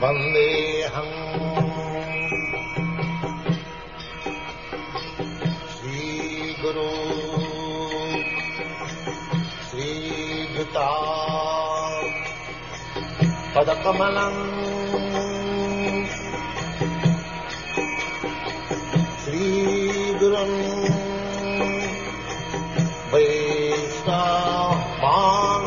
Vandeham Shri Guru Shri Juta Padakamalam Shri Gurum Vaishnavang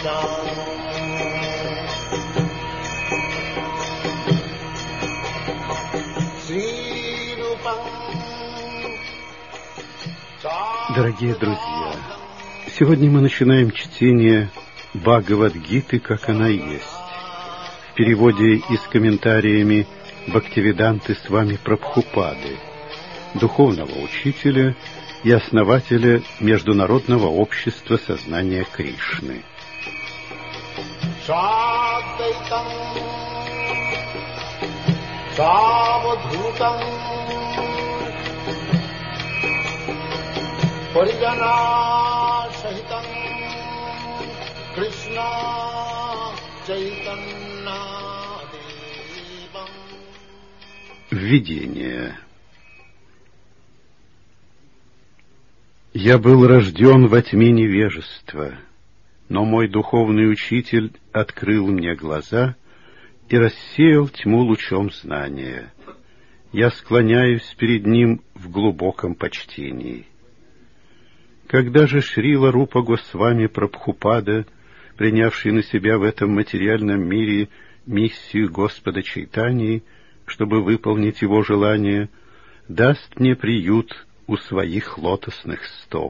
Дорогие друзья, сегодня мы начинаем чтение Бхагавад-гиты, как она есть, в переводе и с комментариями Бхактивиданты Свами Прабхупады, духовного учителя и основателя Международного общества сознания Кришны. Введение. Я был рожден во тьме невежества, но мой духовный учитель открыл мне глаза и рассеял тьму лучом знания. Я склоняюсь перед ним в глубоком почтении. Когда же Шрила Рупа Госвами Прабхупада, принявший на себя в этом материальном мире миссию Господа Чайтаньи, чтобы выполнить его желание, даст мне приют у своих лотосных стоп.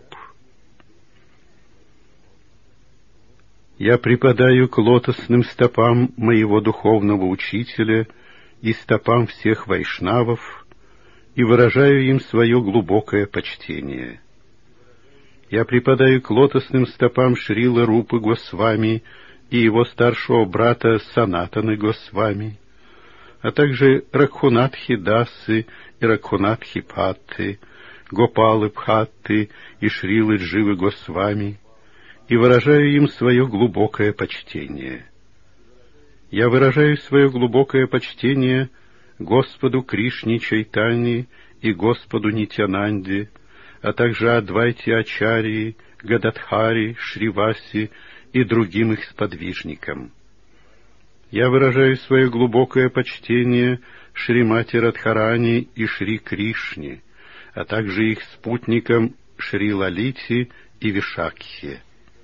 Я припадаю к лотосным стопам моего духовного учителя и стопам всех вайшнавов и выражаю им свое глубокое почтение. Я припадаю к лотосным стопам Шрилы Рупы Госвами и его старшего брата Санатаны Госвами, а также Ракхунатхи Дасы и Ракхунатхи Патты, Гопалы Бхатты и Шрилы Дживы Госвами, и выражаю им свое глубокое почтение. Я выражаю свое глубокое почтение Господу Кришне Чайтаньи и Господу Нитьянанде, а также Адвайте Ачарьи, Гададхари, Шриваси и другим их сподвижникам. Я выражаю свое глубокое почтение Шримати Радхарани и Шри Кришне, а также их спутникам Шри Лалите и Вишакхе.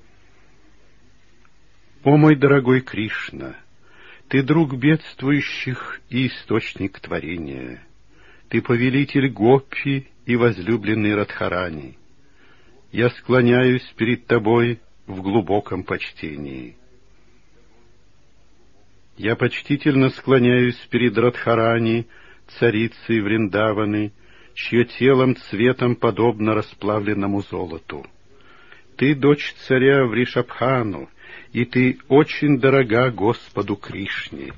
О мой дорогой Кришна, ты друг бедствующих и источник творения. Ты повелитель Гопи и возлюбленный Радхарани. Я склоняюсь перед тобой в глубоком почтении. Я почтительно склоняюсь перед Радхарани, царицей Вриндаваны, чье телом цветом подобно расплавленному золоту. Ты дочь царя Вришабхану, и ты очень дорога Господу Кришне.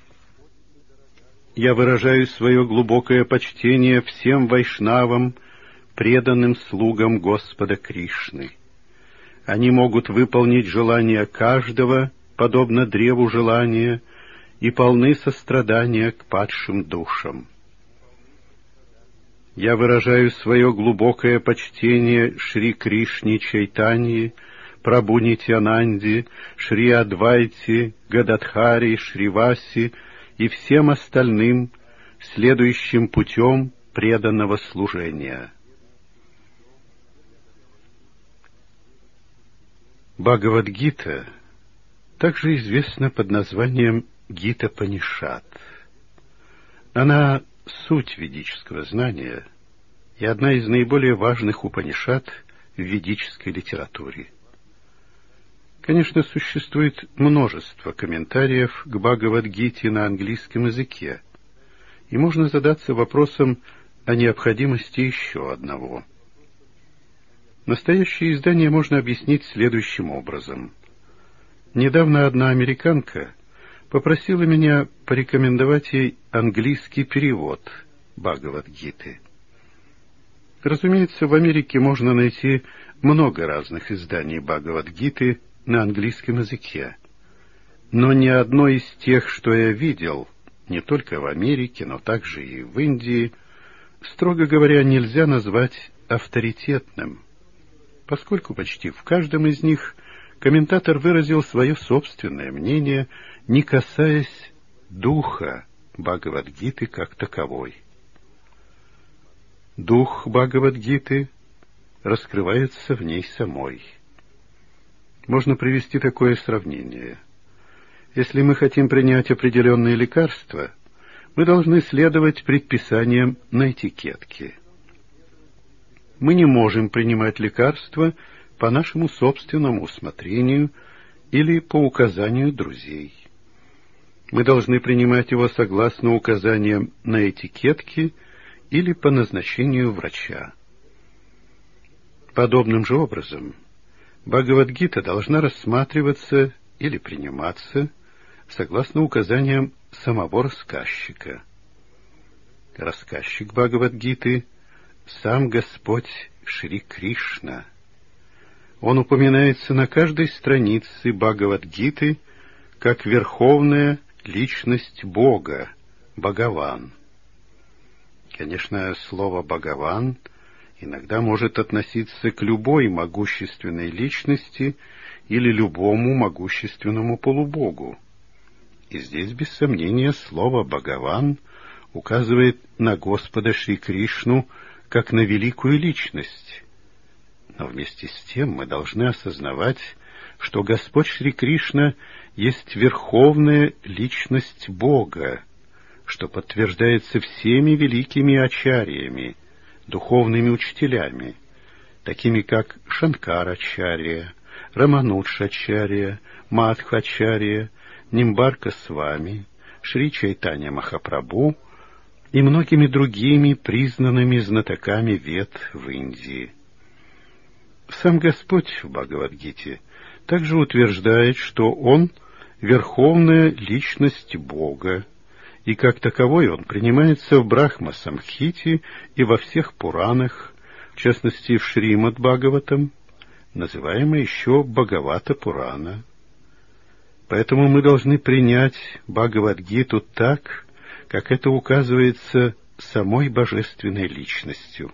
Я выражаю свое глубокое почтение всем вайшнавам, преданным слугам Господа Кришны. Они могут выполнить желания каждого, подобно древу желания, и полны сострадания к падшим душам. Я выражаю свое глубокое почтение Шри Кришне Чайтаньи, Прабху Нитьянанде, Шри Адвайте, Гададхари, Шриваси и всем остальным, следующим путем преданного служения. Бхагавад-гита также известна под названием Гита-Панишат. Она суть ведического знания и одна из наиболее важных Упанишат в ведической литературе. Конечно, существует множество комментариев к Бхагавад-гите на английском языке, и можно задаться вопросом о необходимости еще одного. Настоящее издание можно объяснить следующим образом. Недавно одна американка попросила меня порекомендовать ей английский перевод Бхагавад-гиты. Разумеется, в Америке можно найти много разных изданий Бхагавад-гиты на английском языке, но ни одно из тех, что я видел, не только в Америке, но также и в Индии, строго говоря, нельзя назвать авторитетным, поскольку почти в каждом из них комментатор выразил свое собственное мнение, не касаясь духа Бхагавад-гиты как таковой. Дух Бхагавад-гиты раскрывается в ней самой. Можно привести такое сравнение. Если мы хотим принять определенные лекарства, мы должны следовать предписаниям на этикетке. Мы не можем принимать лекарства по нашему собственному усмотрению или по указанию друзей. Мы должны принимать его согласно указаниям на этикетке или по назначению врача. Подобным же образом Бхагавад-гита должна рассматриваться или приниматься согласно указаниям самого рассказчика. Рассказчик Бхагавад-гиты — сам Господь Шри Кришна. Он упоминается на каждой странице Бхагавад-гиты как верховная личность Бога, Бхагаван. Конечно, слово «Бхагаван» иногда может относиться к любой могущественной личности или любому могущественному полубогу. И здесь, без сомнения, слово «Бхагаван» указывает на Господа Шри Кришну как на великую личность. Но вместе с тем мы должны осознавать, что Господь Шри Кришна есть верховная личность Бога, что подтверждается всеми великими ачарьями, духовными учителями, такими как Шанкара-ачарья, Раманудж-ачарья, Мадхва-ачарья, Нимбарка-свами, Шри Чайтанья Махапрабху и многими другими признанными знатоками вед в Индии. Сам Господь в Бхагавад-гите также утверждает, что Он — верховная личность Бога, и как таковой Он принимается в Брахма-самхите и во всех Пуранах, в частности в Шримад-Бхагаватам, называемой еще Бхагавата-Пурана. Поэтому мы должны принять Бхагавад-гиту так, как это указывается самой божественной личностью.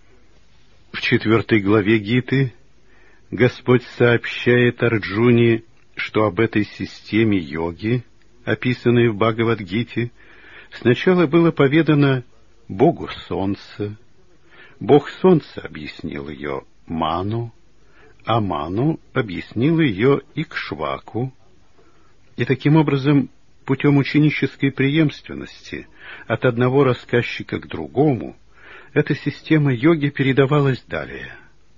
В 4 главе Гиты Господь сообщает Арджуне, что об этой системе йоги, описанной в Бхагавад-гите, сначала было поведано Богу Солнца. Бог Солнца объяснил ее Ману, а Ману объяснил ее Икшваку. И таким образом, путем ученической преемственности от одного рассказчика к другому, эта система йоги передавалась далее.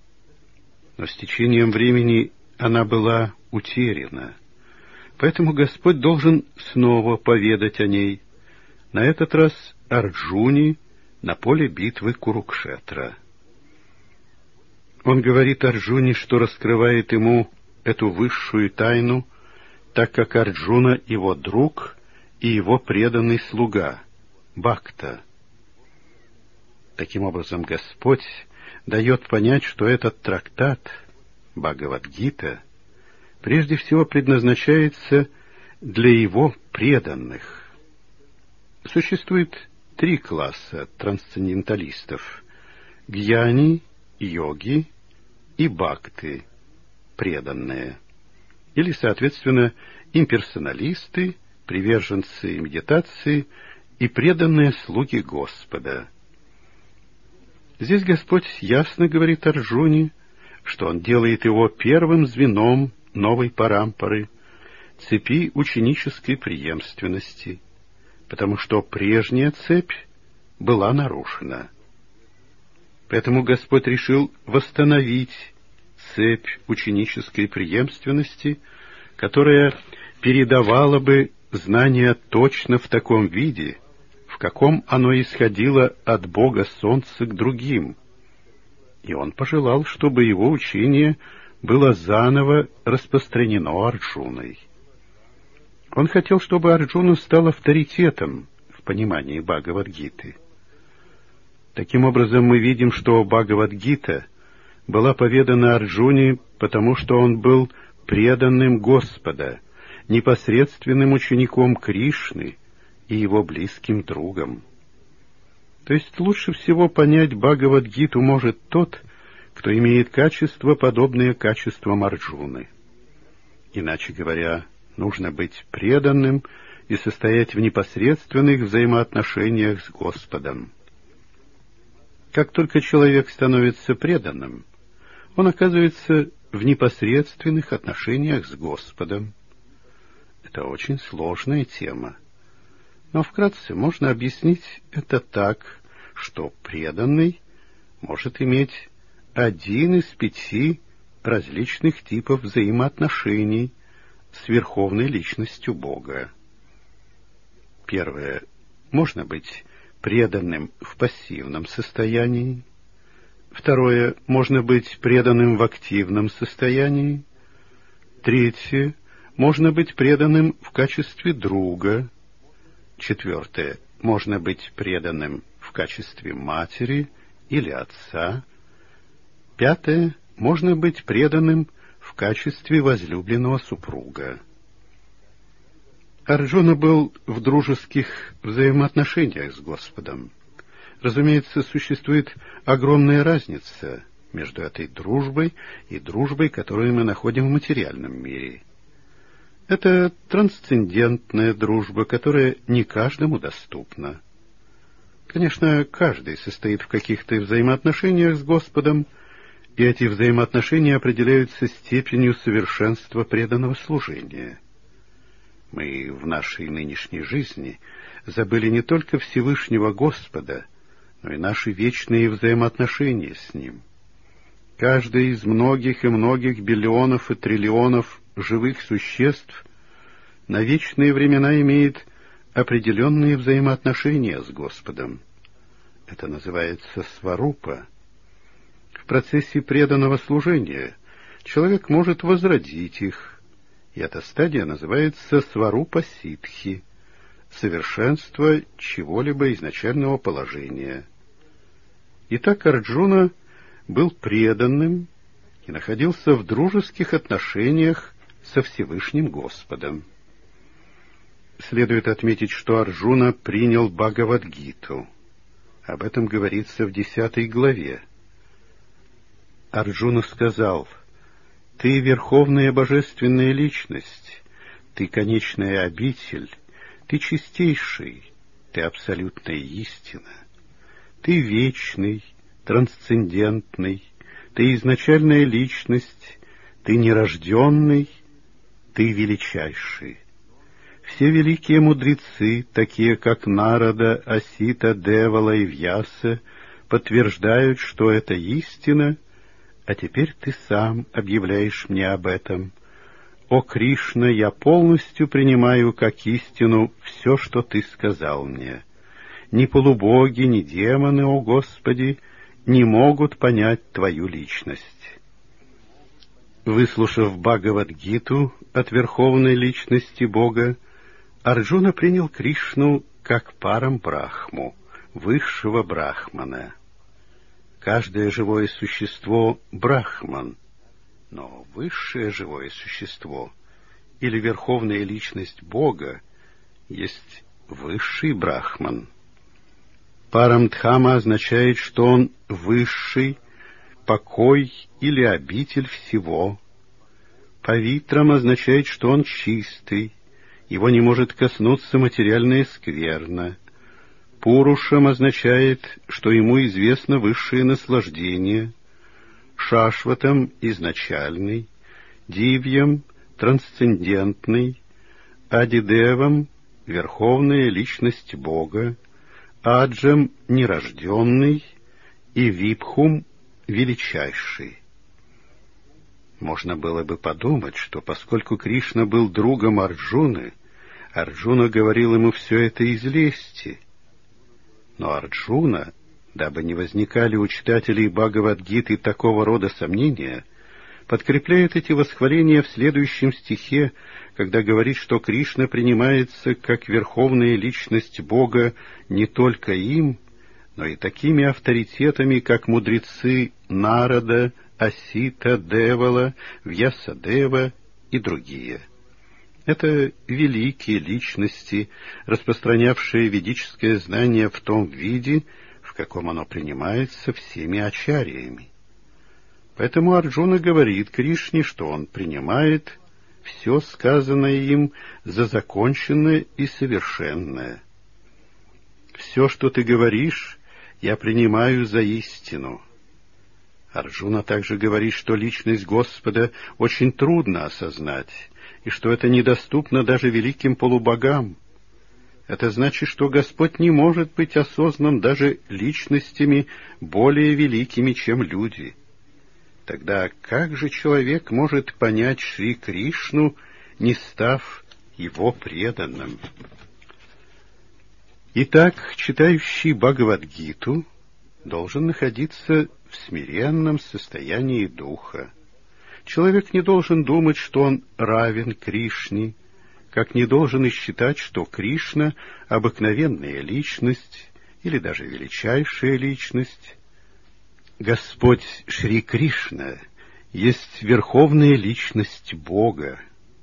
Но с течением времени она была утеряна, поэтому Господь должен снова поведать о ней, на этот раз Арджуне на поле битвы Курукшетра. Он говорит Арджуне, что раскрывает ему эту высшую тайну, так как Арджуна его друг и его преданный слуга, Бхакта. Таким образом, Господь дает понять, что этот трактат, Бхагавад-гита, прежде всего предназначается для его преданных. Существует 3 класса трансценденталистов — гьяни, йоги и бхакты, преданные, или, соответственно, имперсоналисты, приверженцы медитации и преданные слуги Господа. Здесь Господь ясно говорит Арджуне, что Он делает его первым звеном новой парампары, цепи ученической преемственности, потому что прежняя цепь была нарушена. Поэтому Господь решил восстановить цепь ученической преемственности, которая передавала бы знания точно в таком виде, в каком оно исходило от Бога Солнца к другим. И он пожелал, чтобы его учение было заново распространено Арджуной. Он хотел, чтобы Арджуна стал авторитетом в понимании Бхагавад-гиты. Таким образом, мы видим, что Бхагавад-гита была поведана Арджуне, потому что он был преданным Господа, непосредственным учеником Кришны и его близким другом. То есть лучше всего понять Бхагавад-гиту может тот, кто имеет качества, подобные качествам Арджуны. Иначе говоря, нужно быть преданным и состоять в непосредственных взаимоотношениях с Господом. Как только человек становится преданным, он оказывается в непосредственных отношениях с Господом. Это очень сложная тема. Но вкратце можно объяснить это так, что преданный может иметь один из 5 различных типов взаимоотношений с верховной личностью Бога. Первое. Можно быть преданным в пассивном состоянии. Второе. Можно быть преданным в активном состоянии. Третье. Можно быть преданным в качестве друга. Четвертое. Можно быть преданным в качестве матери или отца. Пятое. Можно быть преданным в качестве возлюбленного супруга. Арджуна был в дружеских взаимоотношениях с Господом. Разумеется, существует огромная разница между этой дружбой и дружбой, которую мы находим в материальном мире. Это трансцендентная дружба, которая не каждому доступна. Конечно, каждый состоит в каких-то взаимоотношениях с Господом, и эти взаимоотношения определяются степенью совершенства преданного служения. Мы в нашей нынешней жизни забыли не только Всевышнего Господа, но и наши вечные взаимоотношения с Ним. Каждый из многих и многих биллионов и триллионов живых существ на вечные времена имеет определенные взаимоотношения с Господом. Это называется сварупа. В процессе преданного служения человек может возродить их, и эта стадия называется сварупа ситхи, совершенство чего-либо изначального положения. Итак, Арджуна был преданным и находился в дружеских отношениях со Всевышним Господом. Следует отметить, что Арджуна принял Бхагавад-гиту. Об этом говорится в 10 главе. Арджуна сказал: «Ты верховная божественная личность, ты конечная обитель, ты чистейший, ты абсолютная истина, ты вечный, трансцендентный, ты изначальная личность, ты нерожденный, ты величайший. Все великие мудрецы, такие как Нарада, Асита, Девала и Вьяса, подтверждают, что это истина, а теперь ты сам объявляешь мне об этом. О Кришна, я полностью принимаю как истину все, что ты сказал мне. Ни полубоги, ни демоны, о Господи, не могут понять твою личность». Выслушав Бхагавад-гиту от верховной личности Бога, Арджуна принял Кришну как Парам-брахму, высшего брахмана. Каждое живое существо — брахман, но высшее живое существо или верховная личность Бога есть высший брахман. Парамдхама означает, что он высший, покой или обитель всего. Павитрам означает, что он чистый, его не может коснуться материальная скверна. Пурушам означает, что ему известно высшее наслаждение. Шашватам — изначальный, Дивьям — трансцендентный, Адидевам — верховная личность Бога, Аджам — нерожденный и Випхум — величайший. Можно было бы подумать, что поскольку Кришна был другом Арджуны, Арджуна говорил ему все это из лести. Но Арджуна, дабы не возникали у читателей Бхагавад-гиты такого рода сомнения, подкрепляет эти восхваления в следующем стихе, когда говорит, что Кришна принимается как верховная личность Бога не только им, но и такими авторитетами, как мудрецы Нарада, Асита, Девала, Вьясадева и другие. Это великие личности, распространявшие ведическое знание в том виде, в каком оно принимается всеми ачарьями. Поэтому Арджуна говорит Кришне, что он принимает все сказанное им за законченное и совершенное. «Все, что ты говоришь, я принимаю за истину». Арджуна также говорит, что личность Господа очень трудно осознать, и что это недоступно даже великим полубогам. Это значит, что Господь не может быть осознан даже личностями более великими, чем люди. Тогда как же человек может понять Шри Кришну, не став его преданным? Итак, читающий Бхагавад-гиту должен находиться в смиренном состоянии духа. Человек не должен думать, что он равен Кришне, как не должен и считать, что Кришна — обыкновенная личность или даже величайшая личность. Господь Шри Кришна есть верховная личность Бога.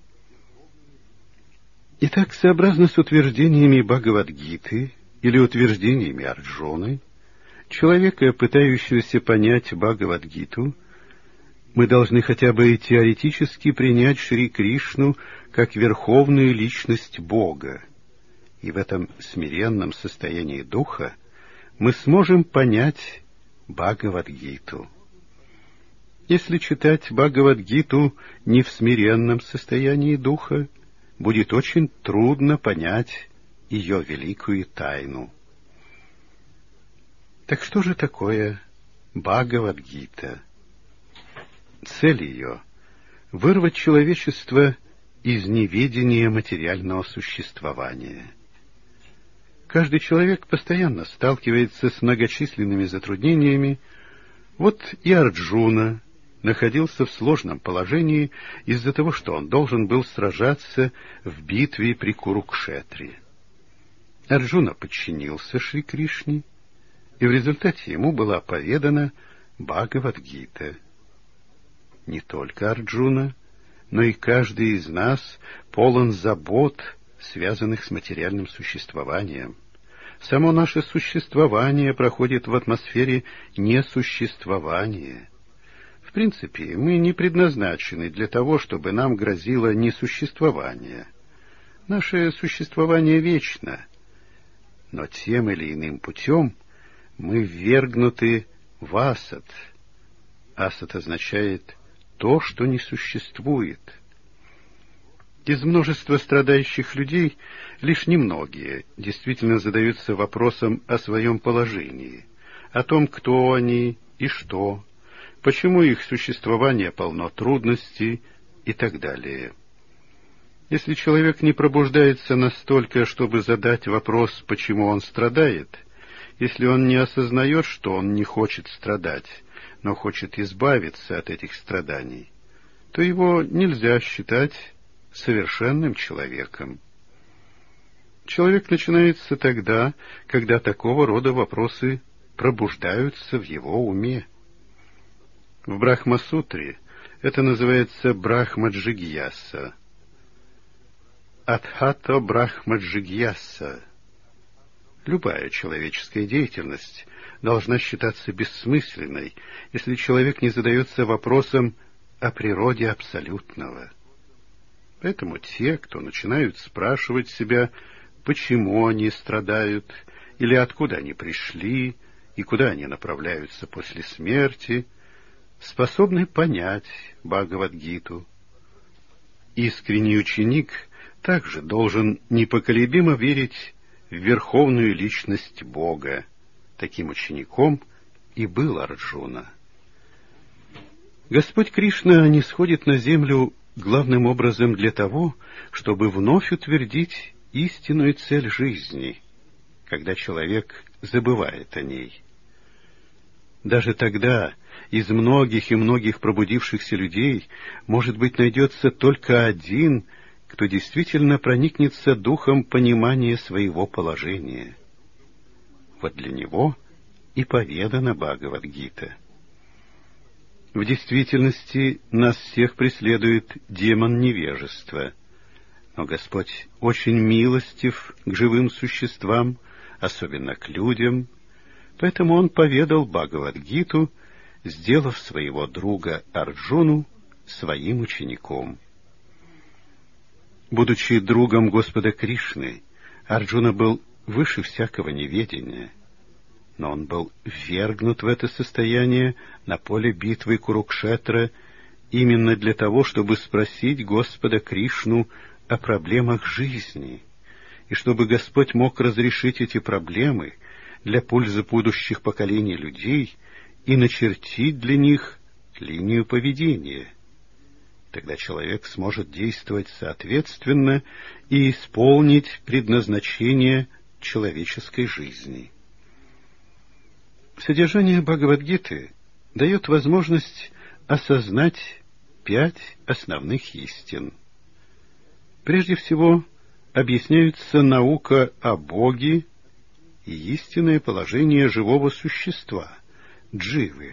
Итак, сообразно с утверждениями Бхагавад-гиты или утверждениями Арджуны, человека, пытающегося понять Бхагавад-гиту, мы должны хотя бы теоретически принять Шри Кришну как верховную личность Бога, и в этом смиренном состоянии духа мы сможем понять Бхагавад-гиту. Если читать Бхагавад-гиту не в смиренном состоянии духа, будет очень трудно понять ее великую тайну. Так что же такое Бхагавад-гита? Цель ее — вырвать человечество из неведения материального существования. Каждый человек постоянно сталкивается с многочисленными затруднениями. Вот и Арджуна находился в сложном положении из-за того, что он должен был сражаться в битве при Курукшетре. Арджуна подчинился Шри Кришне, и в результате ему была поведана Бхагавад-гита. Не только Арджуна, но и каждый из нас полон забот, связанных с материальным существованием. Само наше существование проходит в атмосфере несуществования. В принципе, мы не предназначены для того, чтобы нам грозило несуществование. Наше существование вечно, но тем или иным путем мы ввергнуты в асад. Асад означает то, что не существует. Из множества страдающих людей лишь немногие действительно задаются вопросом о своем положении, о том, кто они и что, почему их существование полно трудностей и так далее. Если человек не пробуждается настолько, чтобы задать вопрос, почему он страдает, если он не осознает, что он не хочет страдать, но хочет избавиться от этих страданий, то его нельзя считать совершенным человеком. Человек начинается тогда, когда такого рода вопросы пробуждаются в его уме. В Брахма-сутре это называется Брахма-джигьяса. Адхата Брахма-джигьяса. Любая человеческая деятельность должна считаться бессмысленной, если человек не задается вопросом о природе абсолютного. Поэтому те, кто начинают спрашивать себя, почему они страдают, или откуда они пришли, и куда они направляются после смерти, способны понять Бхагавад-гиту. Искренний ученик также должен непоколебимо верить в верховную личность Бога. Таким учеником и был Арджуна. Господь Кришна нисходит на землю главным образом для того, чтобы вновь утвердить истинную цель жизни, когда человек забывает о ней. Даже тогда из многих и многих пробудившихся людей, может быть, найдется только один, кто действительно проникнется духом понимания своего положения. Вот для него и поведана Бхагавад-гита. В действительности нас всех преследует демон невежества. Но Господь очень милостив к живым существам, особенно к людям, поэтому Он поведал Бхагавад-гиту, сделав своего друга Арджуну своим учеником. Будучи другом Господа Кришны, Арджуна был выше всякого неведения, но он был ввергнут в это состояние на поле битвы Курукшетра именно для того, чтобы спросить Господа Кришну о проблемах жизни, и чтобы Господь мог разрешить эти проблемы для пользы будущих поколений людей и начертить для них линию поведения. Тогда человек сможет действовать соответственно и исполнить предназначение человеческой жизни. Содержание Бхагавад-гиты дает возможность осознать 5 основных истин. Прежде всего, объясняются наука о Боге и истинное положение живого существа, дживы.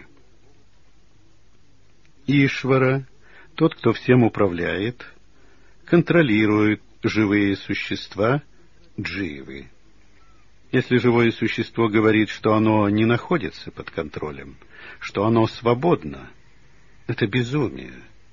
Ишвара, тот, кто всем управляет, контролирует живые существа, дживы. Если живое существо говорит, что оно не находится под контролем, что оно свободно, это безумие.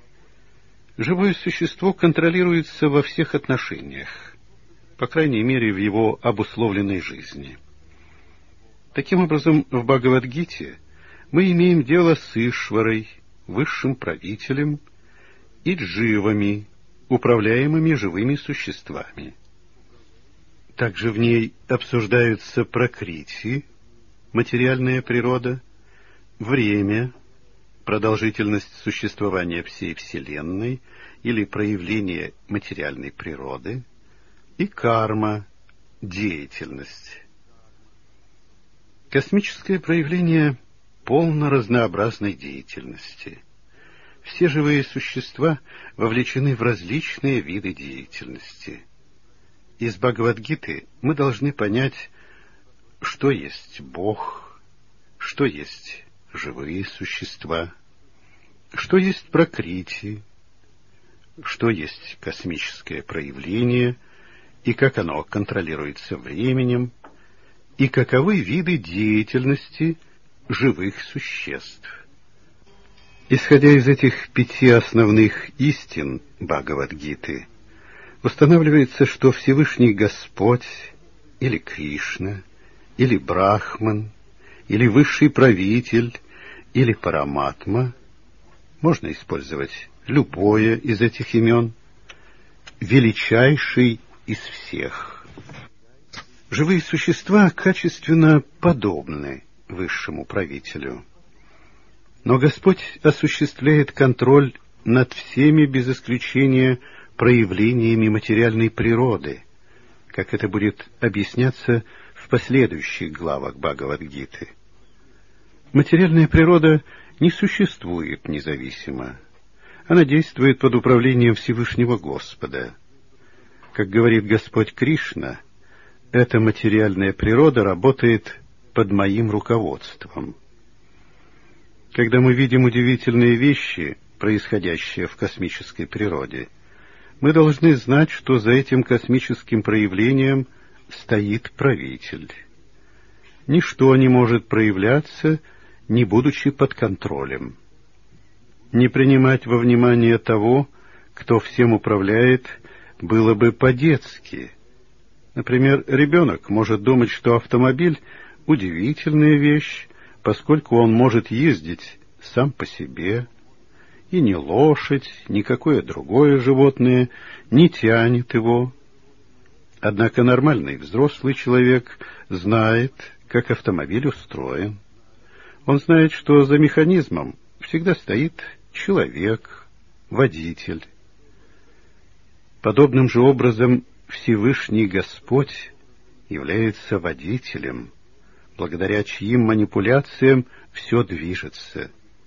Живое существо контролируется во всех отношениях, по крайней мере, в его обусловленной жизни. Таким образом, в Бхагавад-гите мы имеем дело с Ишварой, высшим правителем, и дживами, управляемыми живыми существами. Также в ней обсуждаются пракрити, материальная природа, время, продолжительность существования всей Вселенной или проявление материальной природы, и карма, деятельность. Космическое проявление полно разнообразной деятельности. Все живые существа вовлечены в различные виды деятельности. Из Бхагавад-гиты мы должны понять, что есть Бог, что есть живые существа, что есть пракрити, что есть космическое проявление и как оно контролируется временем, и каковы виды деятельности живых существ. Исходя из этих 5 основных истин Бхагавад-гиты, устанавливается, что Всевышний Господь, или Кришна, или Брахман, или Высший Правитель, или Параматма, можно использовать любое из этих имен, величайший из всех. Живые существа качественно подобны Высшему Правителю. Но Господь осуществляет контроль над всеми без исключения проявлениями материальной природы, как это будет объясняться в последующих главах Бхагавад-гиты. Материальная природа не существует независимо. Она действует под управлением Всевышнего Господа. Как говорит Господь Кришна, эта материальная природа работает под моим руководством. Когда мы видим удивительные вещи, происходящие в космической природе, мы должны знать, что за этим космическим проявлением стоит правитель. Ничто не может проявляться, не будучи под контролем. Не принимать во внимание того, кто всем управляет, было бы по-детски. Например, ребенок может думать, что автомобиль — удивительная вещь, поскольку он может ездить сам по себе, и ни лошадь, ни какое другое животное не тянет его. Однако нормальный взрослый человек знает, как автомобиль устроен. Он знает, что за механизмом всегда стоит человек, водитель. Подобным же образом Всевышний Господь является водителем, благодаря чьим манипуляциям все движется.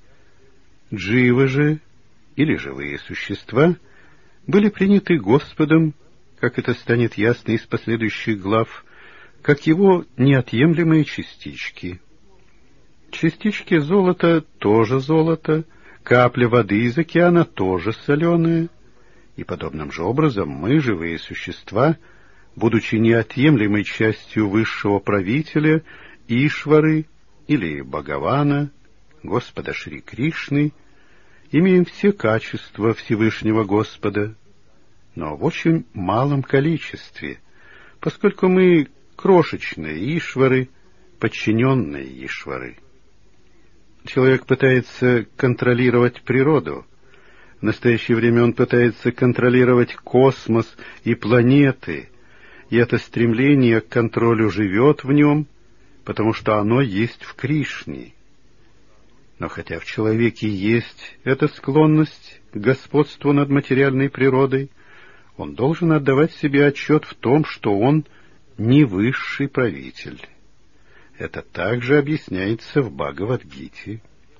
Дживы же, или живые существа, были приняты Господом, как это станет ясно из последующих глав, как его неотъемлемые частички. Частички золота тоже золото, капля воды из океана тоже соленая, И подобным же образом мы, живые существа, будучи неотъемлемой частью высшего правителя, Ишвары или Бхагавана, Господа Шри Кришны, имеем все качества Всевышнего Господа, но в очень малом количестве, поскольку мы крошечные Ишвары, подчиненные Ишвары. Человек пытается контролировать природу. В настоящее время он пытается контролировать космос и планеты, и это стремление к контролю живет в нем, потому что оно есть в Кришне. Но хотя в человеке есть эта склонность к господству над материальной природой, он должен отдавать себе отчет в том, что он не высший правитель. Это также объясняется в Бхагавад-гите.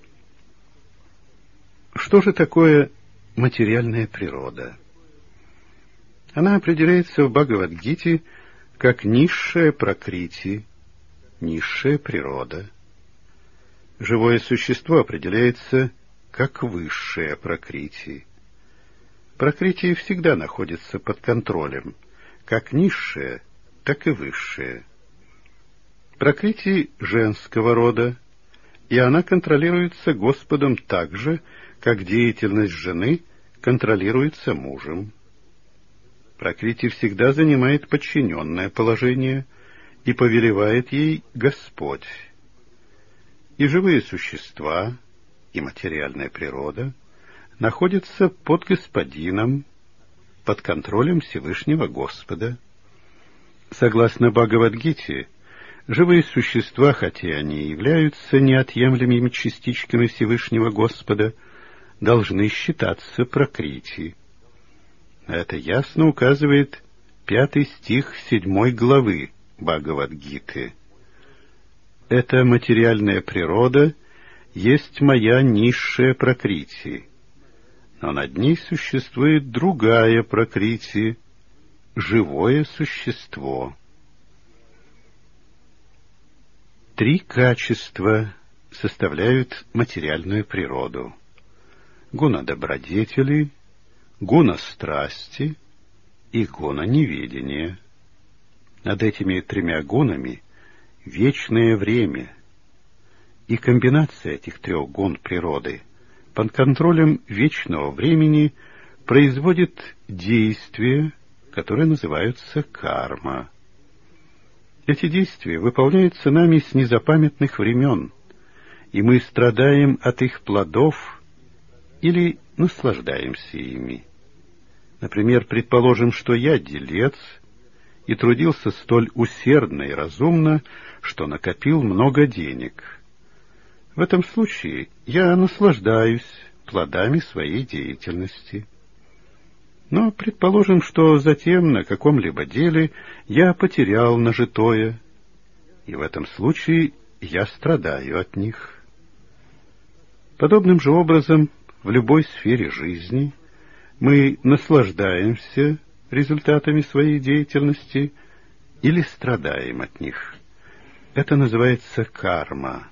Что же такое материальная природа? Она определяется в Бхагавад-гите как низшая пракрити, низшая природа. Живое существо определяется как высшая пракрити. Пракрити всегда находится под контролем, как низшая, так и высшая. Пракрити женского рода, и она контролируется Господом так же, как деятельность жены контролируется мужем. Пракрити всегда занимает подчиненное положение, и повелевает ей Господь. И живые существа, и материальная природа находятся под Господином, под контролем Всевышнего Господа. Согласно Бхагавад-гите, живые существа, хотя они и являются неотъемлемыми частичками Всевышнего Господа, должны считаться пракрити. Это ясно указывает 5 стих 7 главы Бхагавад-гиты. Эта материальная природа есть моя низшая пракрити, но над ней существует другая пракрити, живое существо. 3 качества составляют материальную природу: гуна добродетели, гуна страсти и гуна неведения. Над этими 3 гунами вечное время, и комбинация этих 3 гун природы под контролем вечного времени производит действия, которые называются карма. Эти действия выполняются нами с незапамятных времен, и мы страдаем от их плодов или наслаждаемся ими. Например, предположим, что я делец и трудился столь усердно и разумно, что накопил много денег. В этом случае я наслаждаюсь плодами своей деятельности. Но предположим, что затем на каком-либо деле я потерял нажитое, и в этом случае я страдаю от них. Подобным же образом в любой сфере жизни мы наслаждаемся результатами своей деятельности или страдаем от них. Это называется карма.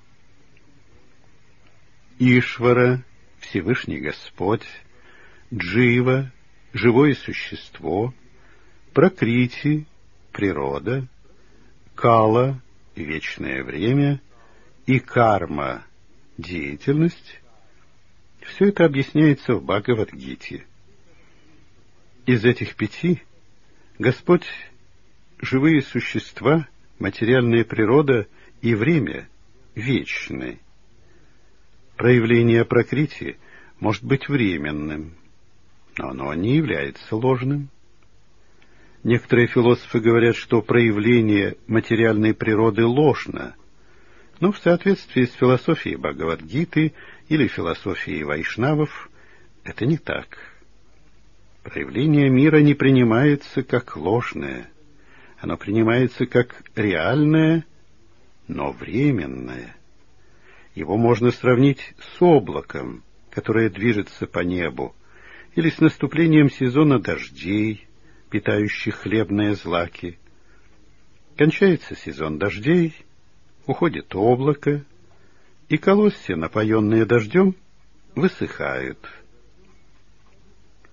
Ишвара, Всевышний Господь, Джива, живое существо, Пракрити, природа, Кала, вечное время, и карма, деятельность. Все это объясняется в Бхагавад-гите. Из этих 5 Господь, живые существа, материальная природа и время вечны. Проявление пракрити может быть временным, но оно не является ложным. Некоторые философы говорят, что проявление материальной природы ложно, но в соответствии с философией Бхагавад-гиты или философией вайшнавов это не так. Проявление мира не принимается как ложное, оно принимается как реальное, но временное. Его можно сравнить с облаком, которое движется по небу, или с наступлением сезона дождей, питающих хлебные злаки. Кончается сезон дождей, уходит облако, и колосья, напоенные дождем, высыхают.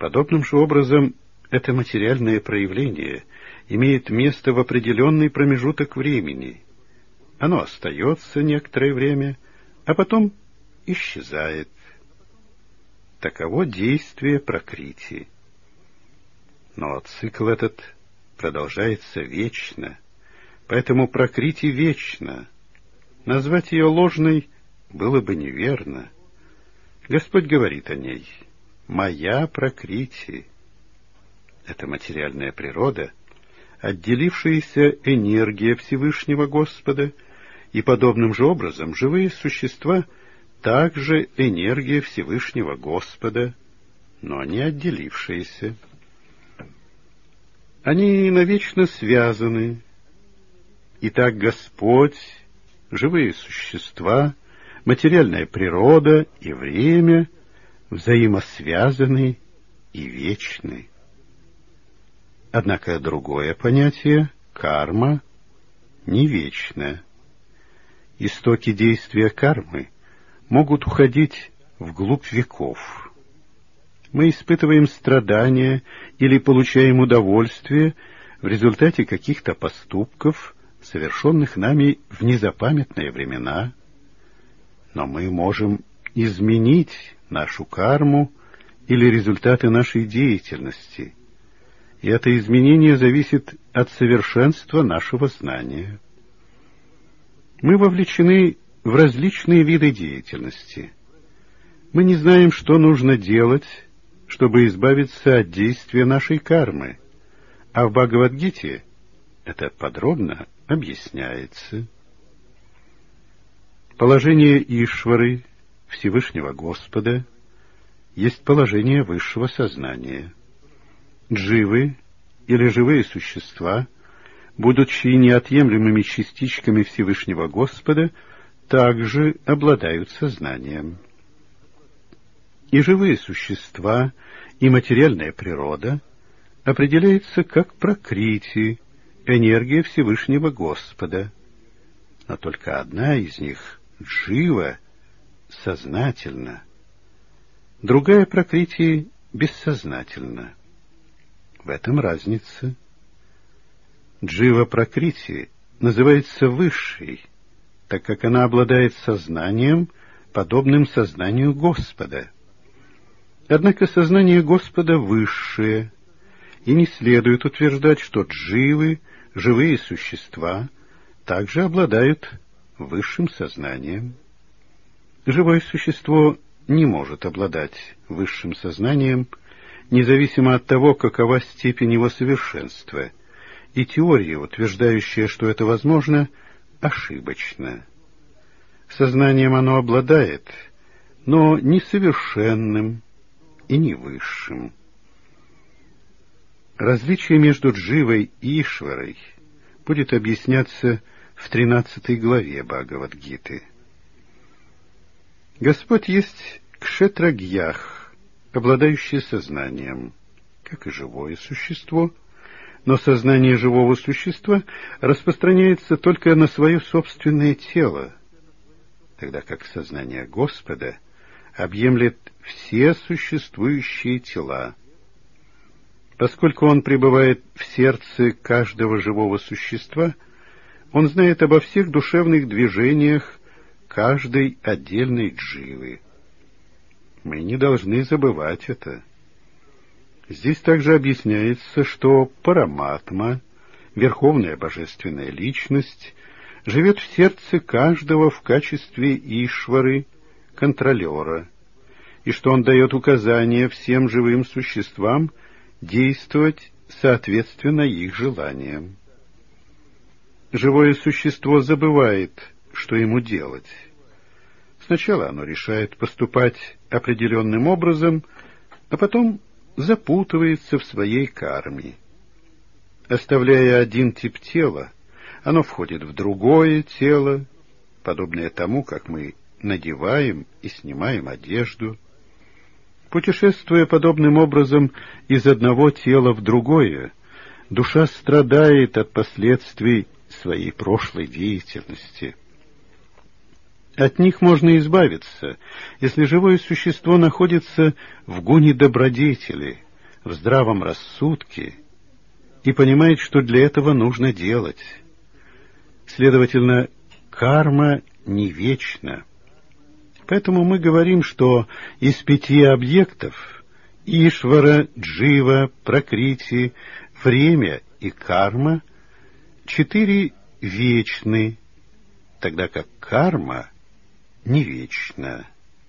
Подобным же образом это материальное проявление имеет место в определенный промежуток времени. Оно остается некоторое время, а потом исчезает. Таково действие пракрити. Но цикл этот продолжается вечно, поэтому пракрити вечна. Назвать ее ложной было бы неверно. Господь говорит о ней: «Моя пракрити». Это материальная природа, отделившаяся энергия Всевышнего Господа, и подобным же образом живые существа также энергия Всевышнего Господа, но не отделившиеся. Они навечно связаны. Итак, Господь, живые существа, материальная природа и время взаимосвязаны и вечны. Однако другое понятие, карма, не вечное. Истоки действия кармы могут уходить вглубь веков. Мы испытываем страдания или получаем удовольствие в результате каких-то поступков, совершенных нами в незапамятные времена, но мы можем изменить нашу карму или результаты нашей деятельности, и это изменение зависит от совершенства нашего знания. Мы вовлечены в различные виды деятельности. Мы не знаем, что нужно делать, чтобы избавиться от действия нашей кармы, а в Бхагавад-гите это подробно объясняется. Положение Ишвары, Всевышнего Господа, есть положение высшего сознания. Дживы, или живые существа, будучи неотъемлемыми частичками Всевышнего Господа, также обладают сознанием. И живые существа, и материальная природа определяются как пракрити, энергия Всевышнего Господа. Но только одна из них, джива, сознательна. Другая пракрити бессознательна. В этом разница. Джива пракрити называется высшей, так как она обладает сознанием, подобным сознанию Господа. Однако сознание Господа высшее, и не следует утверждать, что дживы, живые существа, также обладают высшим сознанием. Живое существо не может обладать высшим сознанием, независимо от того, какова степень его совершенства, и теория, утверждающая, что это возможно, ошибочна. Сознанием оно обладает, но не совершенным и не высшим. Различие между дживой и ишварой будет объясняться в 13 главе Бхагавад-гиты. Господь есть кшетрагьях, обладающее сознанием, как и живое существо, но сознание живого существа распространяется только на свое собственное тело, тогда как сознание Господа объемлет все существующие тела. Поскольку он пребывает в сердце каждого живого существа, он знает обо всех душевных движениях каждой отдельной дживы. Мы не должны забывать это. Здесь также объясняется, что Параматма, Верховная Божественная Личность, живет в сердце каждого в качестве Ишвары, контролера, и что он дает указания всем живым существам действовать соответственно их желаниям. Живое существо забывает, что ему делать. Сначала оно решает поступать определенным образом, а потом запутывается в своей карме. Оставляя один тип тела, оно входит в другое тело, подобное тому, как мы надеваем и снимаем одежду. Путешествуя подобным образом из одного тела в другое, душа страдает от последствий своей прошлой деятельности. От них можно избавиться, если живое существо находится в гуне добродетели, в здравом рассудке и понимает, что для этого нужно делать. Следовательно, карма не вечна. Поэтому мы говорим, что из 5 объектов — Ишвара, Джива, Пракрити, время и карма — 4 вечны, тогда как карма не вечна.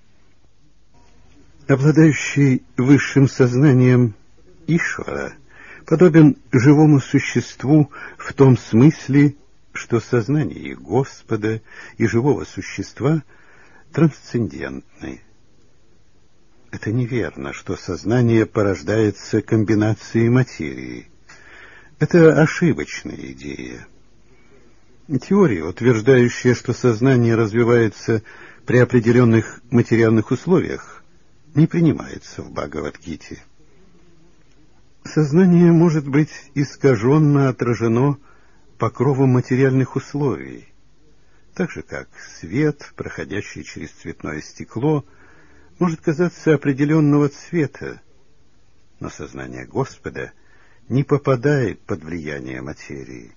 Обладающий высшим сознанием Ишвара подобен живому существу в том смысле, что сознание Господа и живого существа трансцендентны. Это неверно, что сознание порождается комбинацией материи. Это ошибочная идея. Теория, утверждающая, что сознание развивается при определенных материальных условиях, не принимается в Бхагавад-гите. Сознание может быть искаженно отражено покровом материальных условий, так же как свет, проходящий через цветное стекло, может казаться определенного цвета, но сознание Господа не попадает под влияние материи.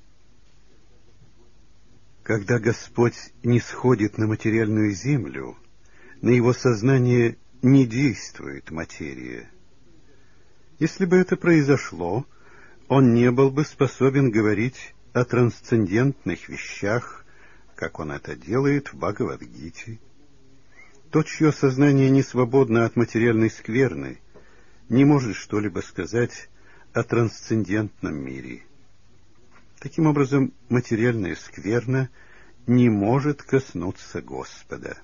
Когда Господь нисходит на материальную землю, на его сознание не действует материя. Если бы это произошло, он не был бы способен говорить о трансцендентных вещах, как он это делает в Бхагавад-гите. Тот, чье сознание не свободно от материальной скверны, не может что-либо сказать о трансцендентном мире. Таким образом, материальная скверна не может коснуться Господа.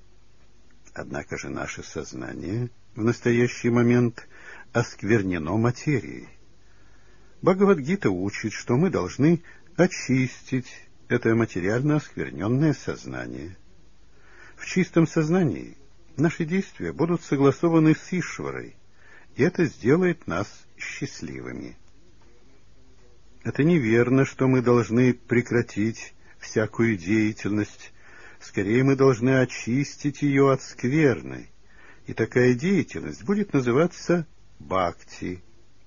Однако же наше сознание в настоящий момент осквернено материей. Бхагавад-гита учит, что мы должны очистить это материально оскверненное сознание. В чистом сознании наши действия будут согласованы с Ишварой, и это сделает нас счастливыми. Это неверно, что мы должны прекратить всякую деятельность. Скорее, мы должны очистить ее от скверны, и такая деятельность будет называться бхакти.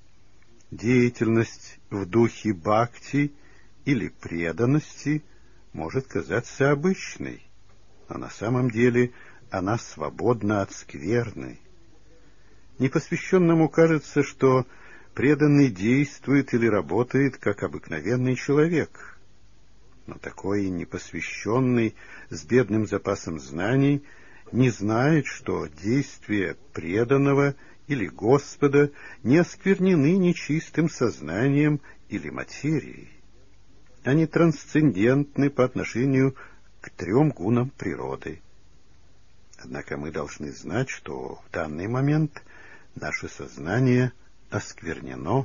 Деятельность в духе бхакти или преданности может казаться обычной, но на самом деле она свободна от скверны. Непосвященному кажется, что преданный действует или работает как обыкновенный человек, но такой непосвященный с бедным запасом знаний не знает, что действия преданного или Господа не осквернены нечистым сознанием или материей. Они трансцендентны по отношению к 3 гунам природы. Однако мы должны знать, что в данный момент наше сознание осквернено.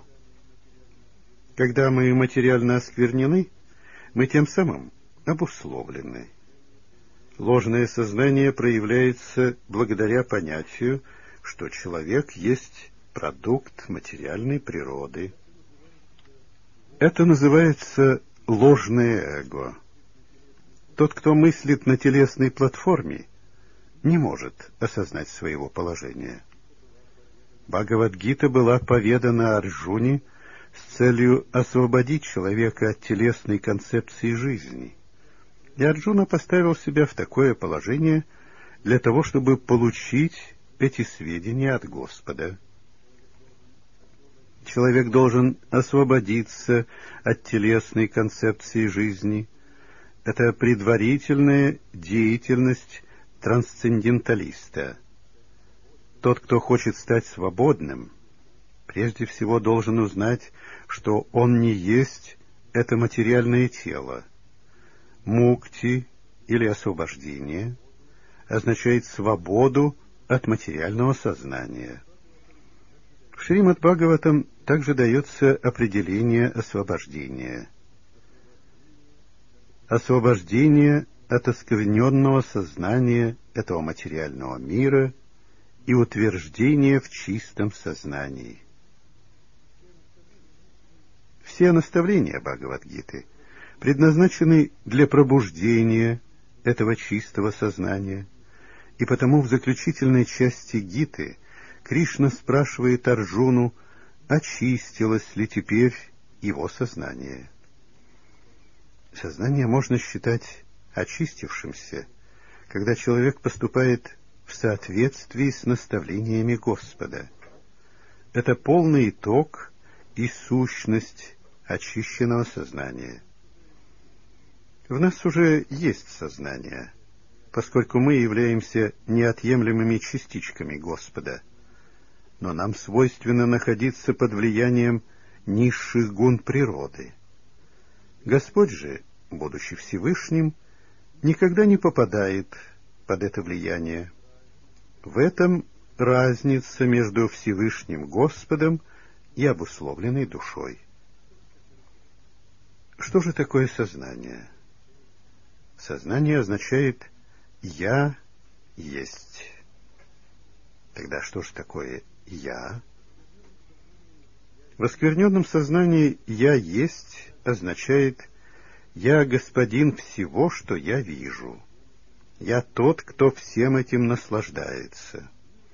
Когда мы материально осквернены, мы тем самым обусловлены. Ложное сознание проявляется благодаря понятию, что человек есть продукт материальной природы. Это называется ложное эго. Тот, кто мыслит на телесной платформе, не может осознать своего положения. Бхагавад-гита была поведана Арджуне с целью освободить человека от телесной концепции жизни. И Арджуна поставил себя в такое положение для того, чтобы получить эти сведения от Господа. Человек должен освободиться от телесной концепции жизни. Это предварительная деятельность трансценденталиста. Тот, кто хочет стать свободным, прежде всего должен узнать, что он не есть это материальное тело. Мукти, или освобождение, означает свободу от материального сознания. В Шримад-Бхагаватам также дается определение освобождения. Освобождение от оскверненного сознания этого материального мира и утверждение в чистом сознании. Все наставления Бхагавад-гиты предназначены для пробуждения этого чистого сознания, и потому в заключительной части гиты Кришна спрашивает Арджуну, очистилось ли теперь его сознание. Сознание можно считать очистившимся, когда человек поступает в соответствии с наставлениями Господа. Это полный итог и сущность очищенного сознания. В нас уже есть сознание, поскольку мы являемся неотъемлемыми частичками Господа, но нам свойственно находиться под влиянием низших гун природы. Господь же, будучи Всевышним, никогда не попадает под это влияние. В этом разница между Всевышним Господом и обусловленной душой. Что же такое сознание? Сознание означает «я есть». Тогда что же такое «я»? В оскверненном сознании «я есть» означает «я господин всего, что я вижу». Я тот, кто всем этим наслаждается.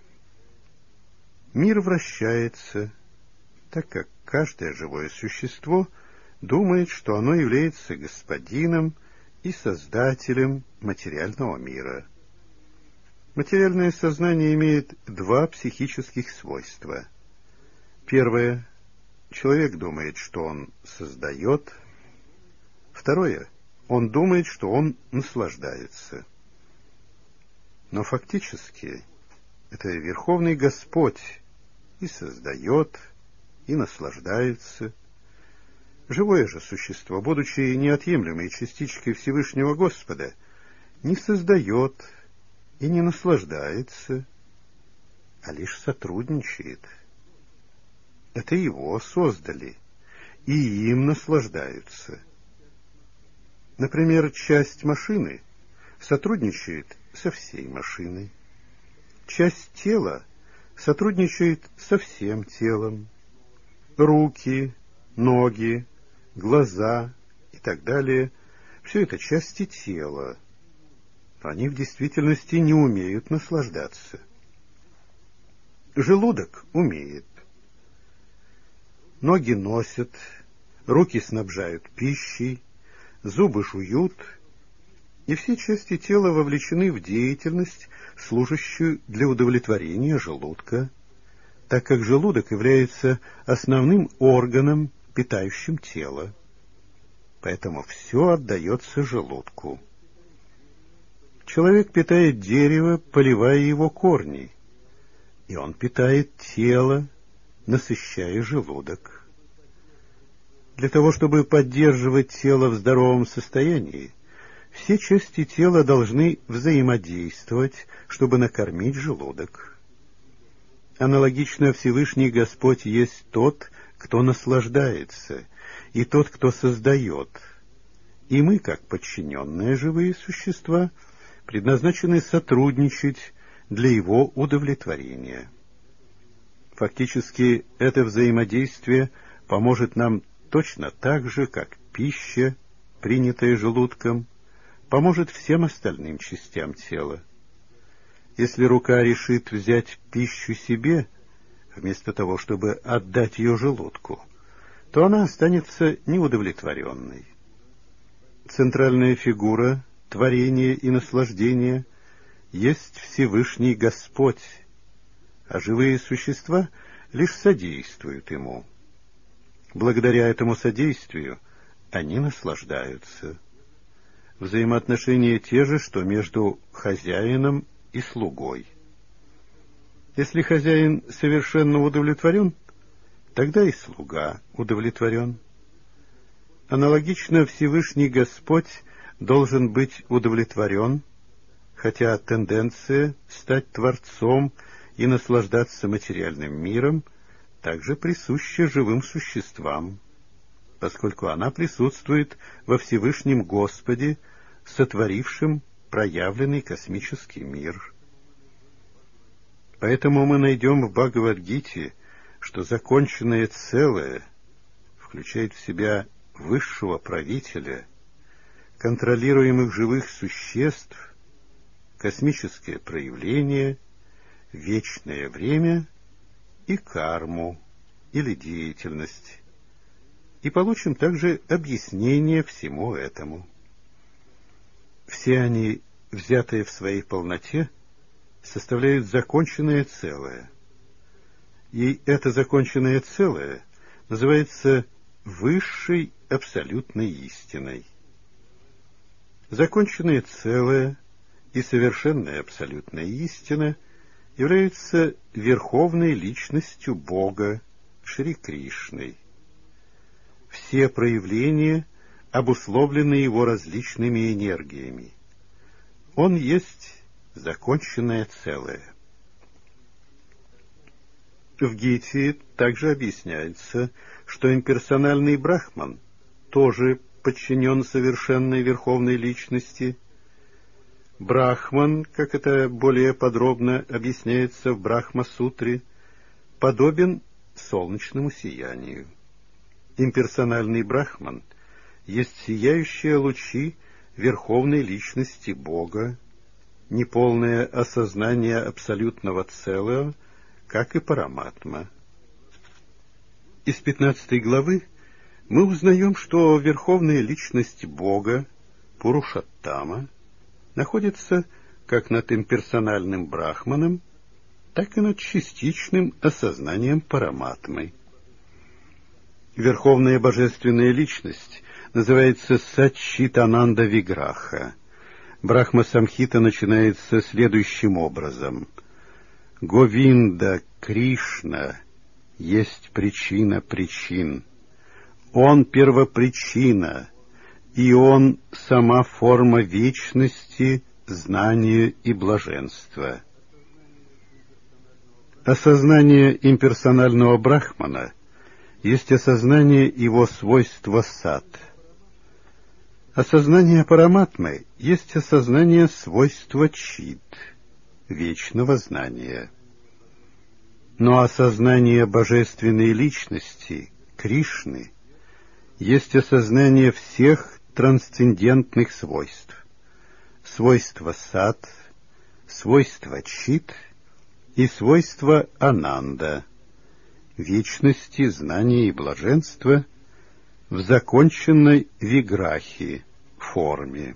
Мир вращается, так как каждое живое существо думает, что оно является господином и создателем материального мира. Материальное сознание имеет два психических свойства. Первое. Человек думает, что он создает. Второе. Он думает, что он наслаждается. Но фактически это Верховный Господь и создает, и наслаждается. Живое же существо, будучи неотъемлемой частичкой Всевышнего Господа, не создает и не наслаждается, а лишь сотрудничает. Это его создали, и им наслаждаются. Например, часть машины сотрудничает со всей машиной. Часть тела сотрудничает со всем телом. Руки, ноги, глаза и так далее — все это части тела. Но они в действительности не умеют наслаждаться. Желудок умеет. Ноги носят, руки снабжают пищей, зубы жуют, и все части тела вовлечены в деятельность, служащую для удовлетворения желудка, так как желудок является основным органом, питающим тело. Поэтому все отдается желудку. Человек питает дерево, поливая его корни, и он питает тело, насыщая желудок. Для того, чтобы поддерживать тело в здоровом состоянии, все части тела должны взаимодействовать, чтобы накормить желудок. Аналогично Всевышний Господь есть тот, кто наслаждается, и тот, кто создает. И мы, как подчиненные живые существа, предназначены сотрудничать для его удовлетворения. Фактически, это взаимодействие поможет нам точно так же, как пища, принятая желудком, поможет всем остальным частям тела. Если рука решит взять пищу себе, вместо того, чтобы отдать ее желудку, то она останется неудовлетворенной. Центральная фигура творения и наслаждения есть Всевышний Господь, а живые существа лишь содействуют ему. Благодаря этому содействию они наслаждаются. Взаимоотношения те же, что между хозяином и слугой. Если хозяин совершенно удовлетворен, тогда и слуга удовлетворен. Аналогично Всевышний Господь должен быть удовлетворен, хотя тенденция стать Творцом и наслаждаться материальным миром также присуща живым существам, поскольку она присутствует во Всевышнем Господе, сотворившем проявленный космический мир. Поэтому мы найдем в Бхагавад-гите, что законченное целое включает в себя высшего правителя, контролируемых живых существ, космическое проявление, вечное время и карму, или деятельность, и получим также объяснение всему этому. Все они, взятые в своей полноте, составляют законченное целое. И это законченное целое называется высшей абсолютной истиной. Законченное целое и совершенная абсолютная истина являются верховной личностью Бога Шри Кришной. Все проявления обусловлены его различными энергиями. Он есть законченное целое. В Гите также объясняется, что имперсональный Брахман тоже подчинен совершенной верховной личности. Брахман, как это более подробно объясняется в Брахма-сутре, подобен солнечному сиянию. Имперсональный Брахман есть сияющие лучи верховной личности Бога, неполное осознание абсолютного целого, как и Параматма. Из 15 главы мы узнаем, что верховная личность Бога, Пурушаттама, находится как над имперсональным Брахманом, так и над частичным осознанием Параматмы. Верховная божественная личность называется Саччитананда Виграха. Брахма-самхита начинается следующим образом. Говинда Кришна есть причина причин. Он первопричина, и Он сама форма вечности, знания и блаженства. Осознание имперсонального Брахмана есть осознание его свойства сат. Осознание Параматмы есть осознание свойства чит, вечного знания. Но осознание божественной личности, Кришны, есть осознание всех трансцендентных свойств. Свойства сат, свойства чит и свойства ананда, вечности, знания и блаженства в законченной виграхи, форме.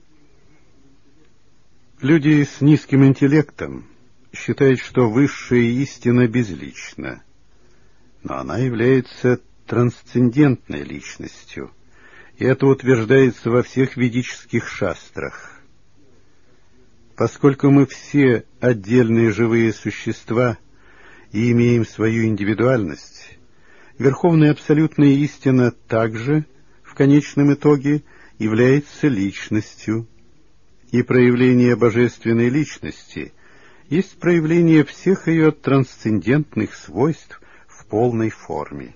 Люди с низким интеллектом считают, что высшая истина безлична, но она является трансцендентной личностью, и это утверждается во всех ведических шастрах. Поскольку мы все отдельные живые существа и имеем свою индивидуальность, верховная абсолютная истина также, в конечном итоге, является личностью, и проявление божественной личности есть проявление всех ее трансцендентных свойств в полной форме.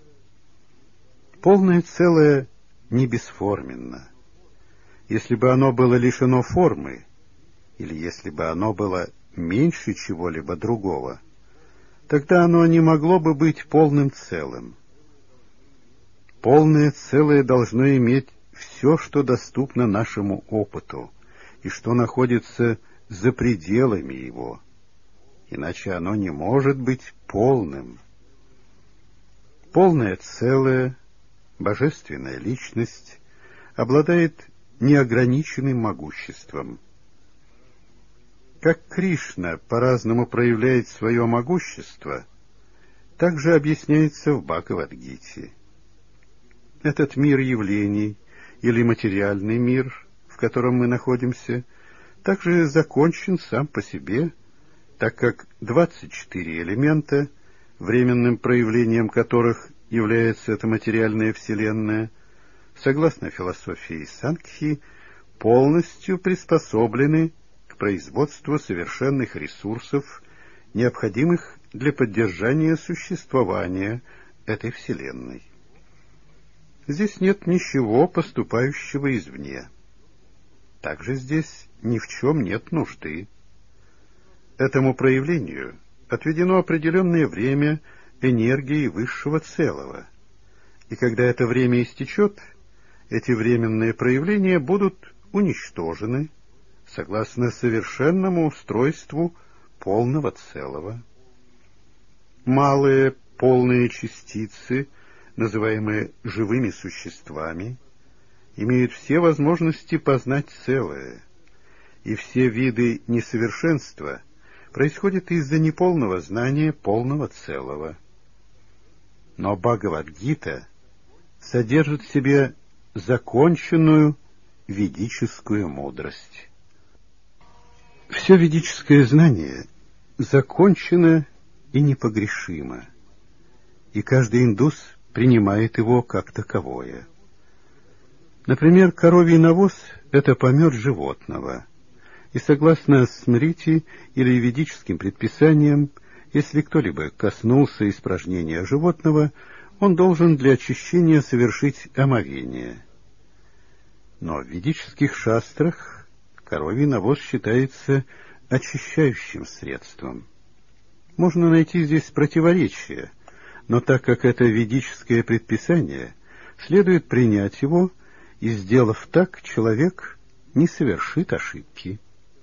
Полное целое не бесформенно. Если бы оно было лишено формы, или если бы оно было меньше чего-либо другого, тогда оно не могло бы быть полным целым. Полное целое должно иметь все, что доступно нашему опыту, и что находится за пределами его, иначе оно не может быть полным. Полное целое, божественная личность, обладает неограниченным могуществом. Как Кришна по-разному проявляет свое могущество, так же объясняется в Бхагавад-гите. Этот мир явлений, или материальный мир, в котором мы находимся, также закончен сам по себе, так как 24 элемента, временным проявлением которых является эта материальная вселенная, согласно философии Сангхи, полностью приспособлены к производству совершенных ресурсов, необходимых для поддержания существования этой вселенной. Здесь нет ничего поступающего извне. Также здесь ни в чем нет нужды. Этому проявлению отведено определенное время энергии высшего целого, и когда это время истечет, эти временные проявления будут уничтожены согласно совершенному устройству полного целого. Малые полные частицы, называемые живыми существами, имеют все возможности познать целое, и все виды несовершенства происходят из-за неполного знания полного целого. Но Бхагавад-гита содержит в себе законченную ведическую мудрость. Все ведическое знание закончено и непогрешимо, и каждый индус принимает его как таковое. Например, коровий навоз — это помет животного, и согласно смрити или ведическим предписаниям, если кто-либо коснулся испражнения животного, он должен для очищения совершить омовение. Но в ведических шастрах коровий навоз считается очищающим средством. Можно найти здесь противоречие, но так как это ведическое предписание, следует принять его, и, сделав так, человек не совершит ошибки.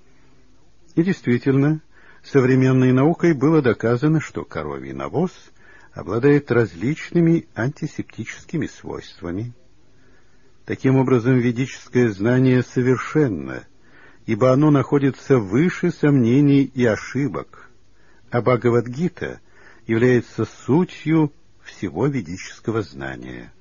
И действительно, современной наукой было доказано, что коровий навоз обладает различными антисептическими свойствами. Таким образом, ведическое знание совершенно, ибо оно находится выше сомнений и ошибок, а Бхагавад-гита является сутью всего ведического знания.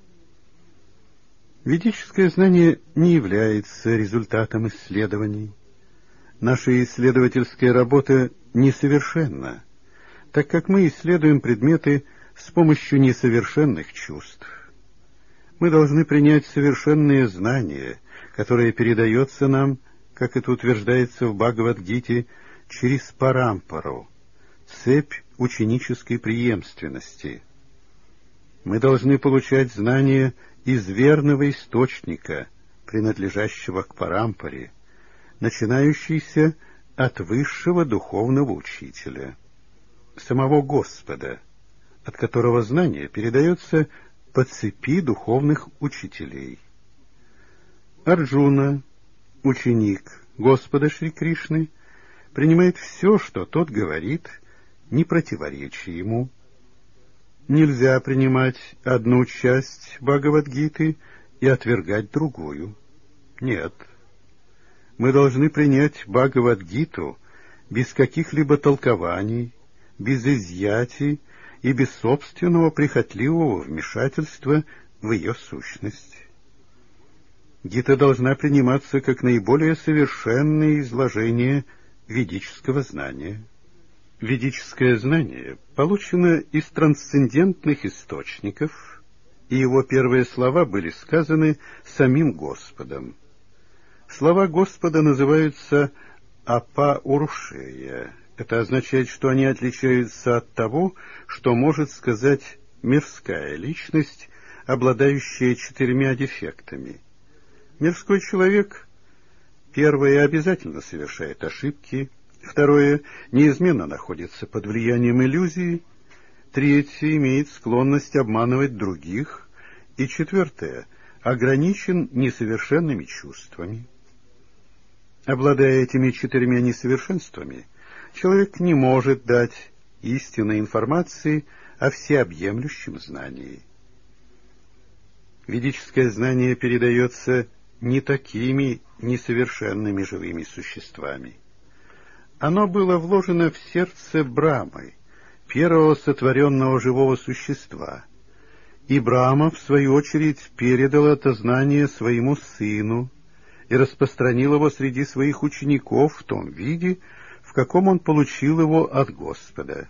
Ведическое знание не является результатом исследований. Наша исследовательская работа несовершенна, так как мы исследуем предметы с помощью несовершенных чувств. Мы должны принять совершенное знание, которое передается нам, как это утверждается в Бхагавад-гите, через парампару, цепь ученической преемственности. Мы должны получать знания из верного источника, принадлежащего к парампаре, начинающийся от высшего духовного учителя, самого Господа, от которого знание передается по цепи духовных учителей. Арджуна, ученик Господа Шри Кришны, принимает все, что тот говорит, не противоречия ему. Нельзя принимать одну часть Бхагавад-гиты и отвергать другую. Нет. Мы должны принять Бхагавад-гиту без каких-либо толкований, без изъятий и без собственного прихотливого вмешательства в ее сущность. Гита должна приниматься как наиболее совершенное изложение ведического знания. Ведическое знание получено из трансцендентных источников, и его первые слова были сказаны самим Господом. Слова Господа называются апа-урушея. Это означает, что они отличаются от того, что может сказать мирская личность, обладающая 4 дефектами. Мирской человек, первое, обязательно совершает ошибки, второе, неизменно находится под влиянием иллюзий, третье, имеет склонность обманывать других, и четвертое, ограничен несовершенными чувствами. Обладая этими 4 несовершенствами, человек не может дать истинной информации о всеобъемлющем знании. Ведическое знание передается не такими несовершенными живыми существами. Оно было вложено в сердце Брамы, первого сотворенного живого существа, и Брама, в свою очередь, передал это знание своему сыну и распространил его среди своих учеников в том виде, в каком он получил его от Господа.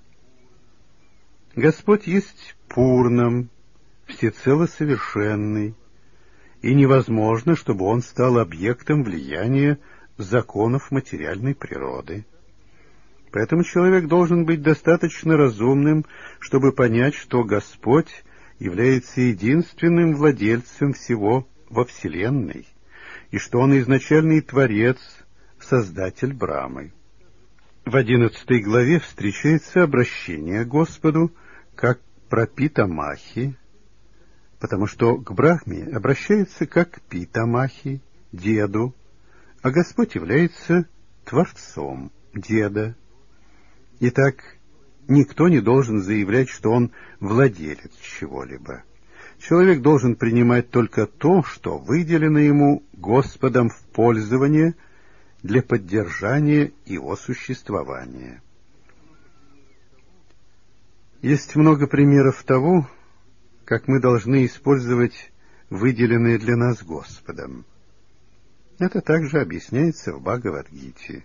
Господь есть Пурнам, всецело совершенный, и невозможно, чтобы он стал объектом влияния законов материальной природы. Поэтому человек должен быть достаточно разумным, чтобы понять, что Господь является единственным владельцем всего во Вселенной, и что Он изначальный Творец, Создатель Брамы. В 11 главе встречается обращение к Господу как пропитамахи, потому что к Брахме обращается как к питамахи, деду, а Господь является Творцом деда. Итак, никто не должен заявлять, что он владелец чего-либо. Человек должен принимать только то, что выделено ему Господом в пользование для поддержания его существования. Есть много примеров того, как мы должны использовать выделенное для нас Господом. Это также объясняется в Бхагавад-гите.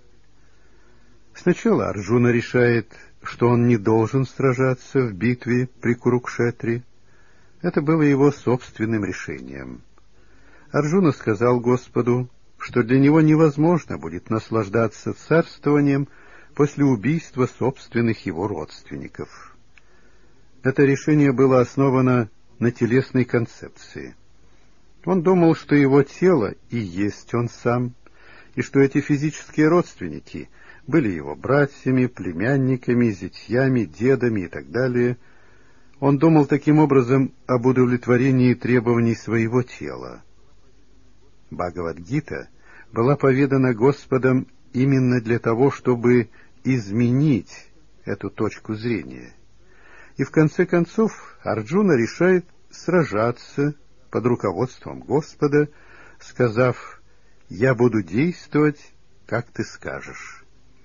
Сначала Арджуна решает, что он не должен сражаться в битве при Курукшетре. Это было его собственным решением. Арджуна сказал Господу, что для него невозможно будет наслаждаться царствованием после убийства собственных его родственников. Это решение было основано на телесной концепции. Он думал, что его тело и есть он сам, и что эти физические родственники были его братьями, племянниками, зятьями, дедами и так далее. Он думал таким образом об удовлетворении требований своего тела. Бхагавад-гита была поведана Господом именно для того, чтобы изменить эту точку зрения. И в конце концов Арджуна решает сражаться под руководством Господа, сказав: «Я буду действовать, как ты скажешь».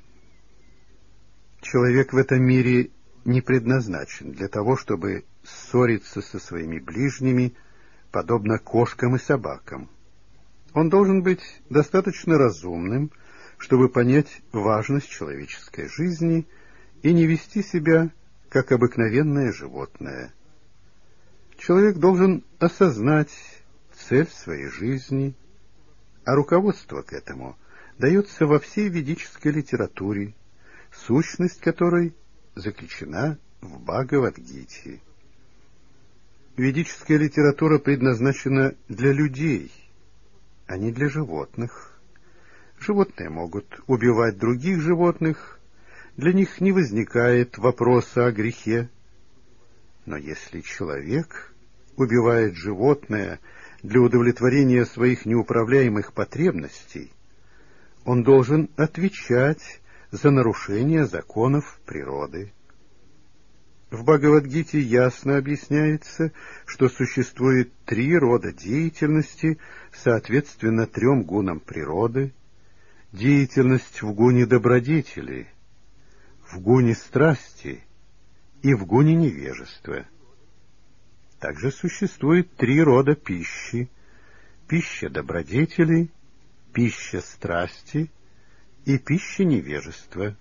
Человек в этом мире не предназначен для того, чтобы ссориться со своими ближними, подобно кошкам и собакам. Он должен быть достаточно разумным, чтобы понять важность человеческой жизни и не вести себя как обыкновенное животное. Человек должен осознать цель своей жизни, а руководство к этому дается во всей ведической литературе, сущность которой заключена в Бхагавад-гите. Ведическая литература предназначена для людей, а не для животных. Животные могут убивать других животных, для них не возникает вопроса о грехе. Но если человек убивает животное для удовлетворения своих неуправляемых потребностей, он должен отвечать за нарушение законов природы. В Бхагавад-гите ясно объясняется, что существует 3 рода деятельности, соответственно 3 гунам природы: деятельность в гуне добродетели, в гуне страсти и в гуне невежества. Также существует 3 рода пищи: пища добродетели, пища страсти и пища невежества.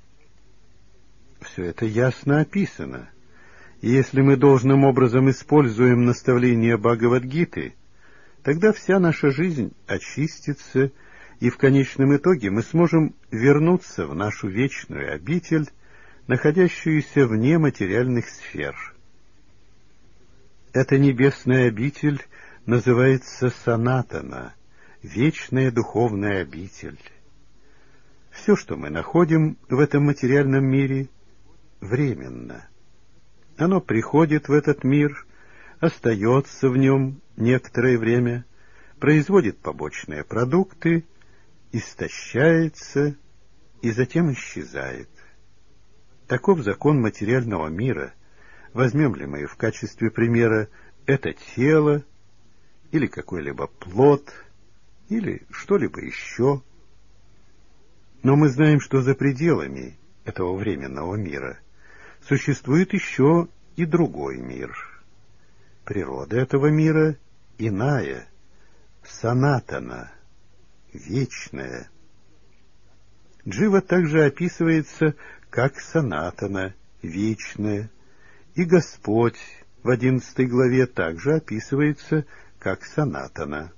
Все это ясно описано. И если мы должным образом используем наставления Бхагавад-гиты, тогда вся наша жизнь очистится, и в конечном итоге мы сможем вернуться в нашу вечную обитель, находящуюся вне материальных сфер. Эта небесная обитель называется Санатана, вечная духовная обитель. Все, что мы находим в этом материальном мире, временно. Оно приходит в этот мир, остается в нем некоторое время, производит побочные продукты, истощается и затем исчезает. Таков закон материального мира. Возьмем ли мы в качестве примера это тело, или какой-либо плод, или что-либо еще. Но мы знаем, что за пределами этого временного мира существует еще и другой мир. Природа этого мира иная, санатана, вечная. Джива также описывается как санатана, вечная, и Господь в 11 главе также описывается как санатана.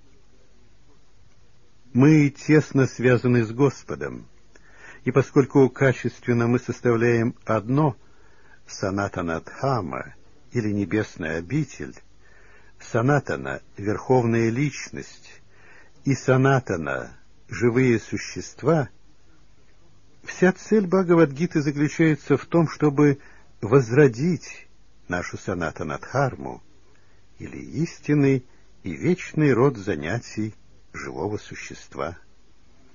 Мы тесно связаны с Господом, и поскольку качественно мы составляем одно, санатана-дхама, или небесная обитель, санатана — верховная личность, и санатана — живые существа, вся цель Бхагавад-гиты заключается в том, чтобы возродить нашу санатана-дхарму, или истинный и вечный род занятий живого существа.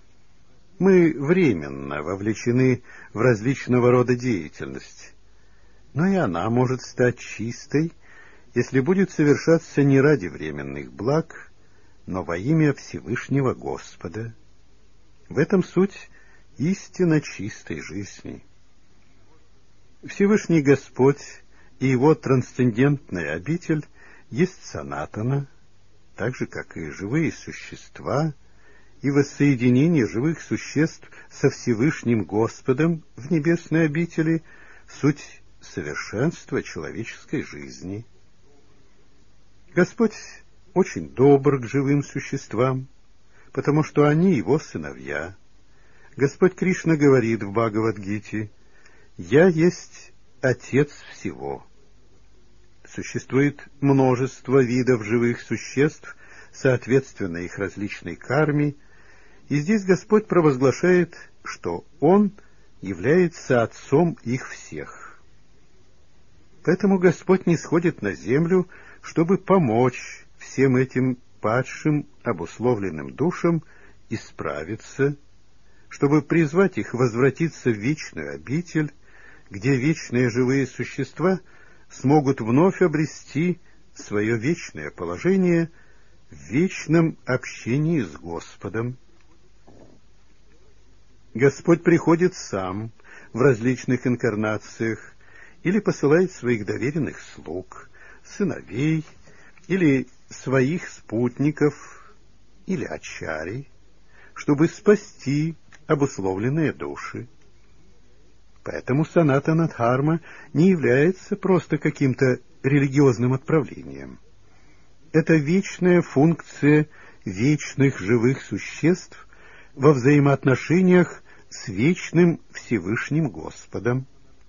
Мы временно вовлечены в различного рода деятельность. но и она может стать чистой, если будет совершаться не ради временных благ, но во имя Всевышнего Господа. В этом суть истинно чистой жизни. Всевышний Господь и его трансцендентная обитель есть санатана, так же, как и живые существа, и воссоединение живых существ со Всевышним Господом в небесной обители — суть совершенства человеческой жизни. Господь очень добр к живым существам, потому что они его сыновья. Господь Кришна говорит в Бхагавад-гите: «Я есть Отец всего». Существует множество видов живых существ, соответственно их различной карме, и здесь Господь провозглашает, что Он является Отцом их всех. Поэтому Господь нисходит на землю, чтобы помочь всем этим падшим, обусловленным душам исправиться, чтобы призвать их возвратиться в вечную обитель, где вечные живые существа смогут вновь обрести свое вечное положение в вечном общении с Господом. Господь приходит сам в различных инкарнациях или посылает своих доверенных слуг, сыновей или своих спутников или ачарий, чтобы спасти обусловленные души. Поэтому санатана дхарма не является просто каким-то религиозным отправлением. Это вечная функция вечных живых существ во взаимоотношениях с вечным Всевышним Господом.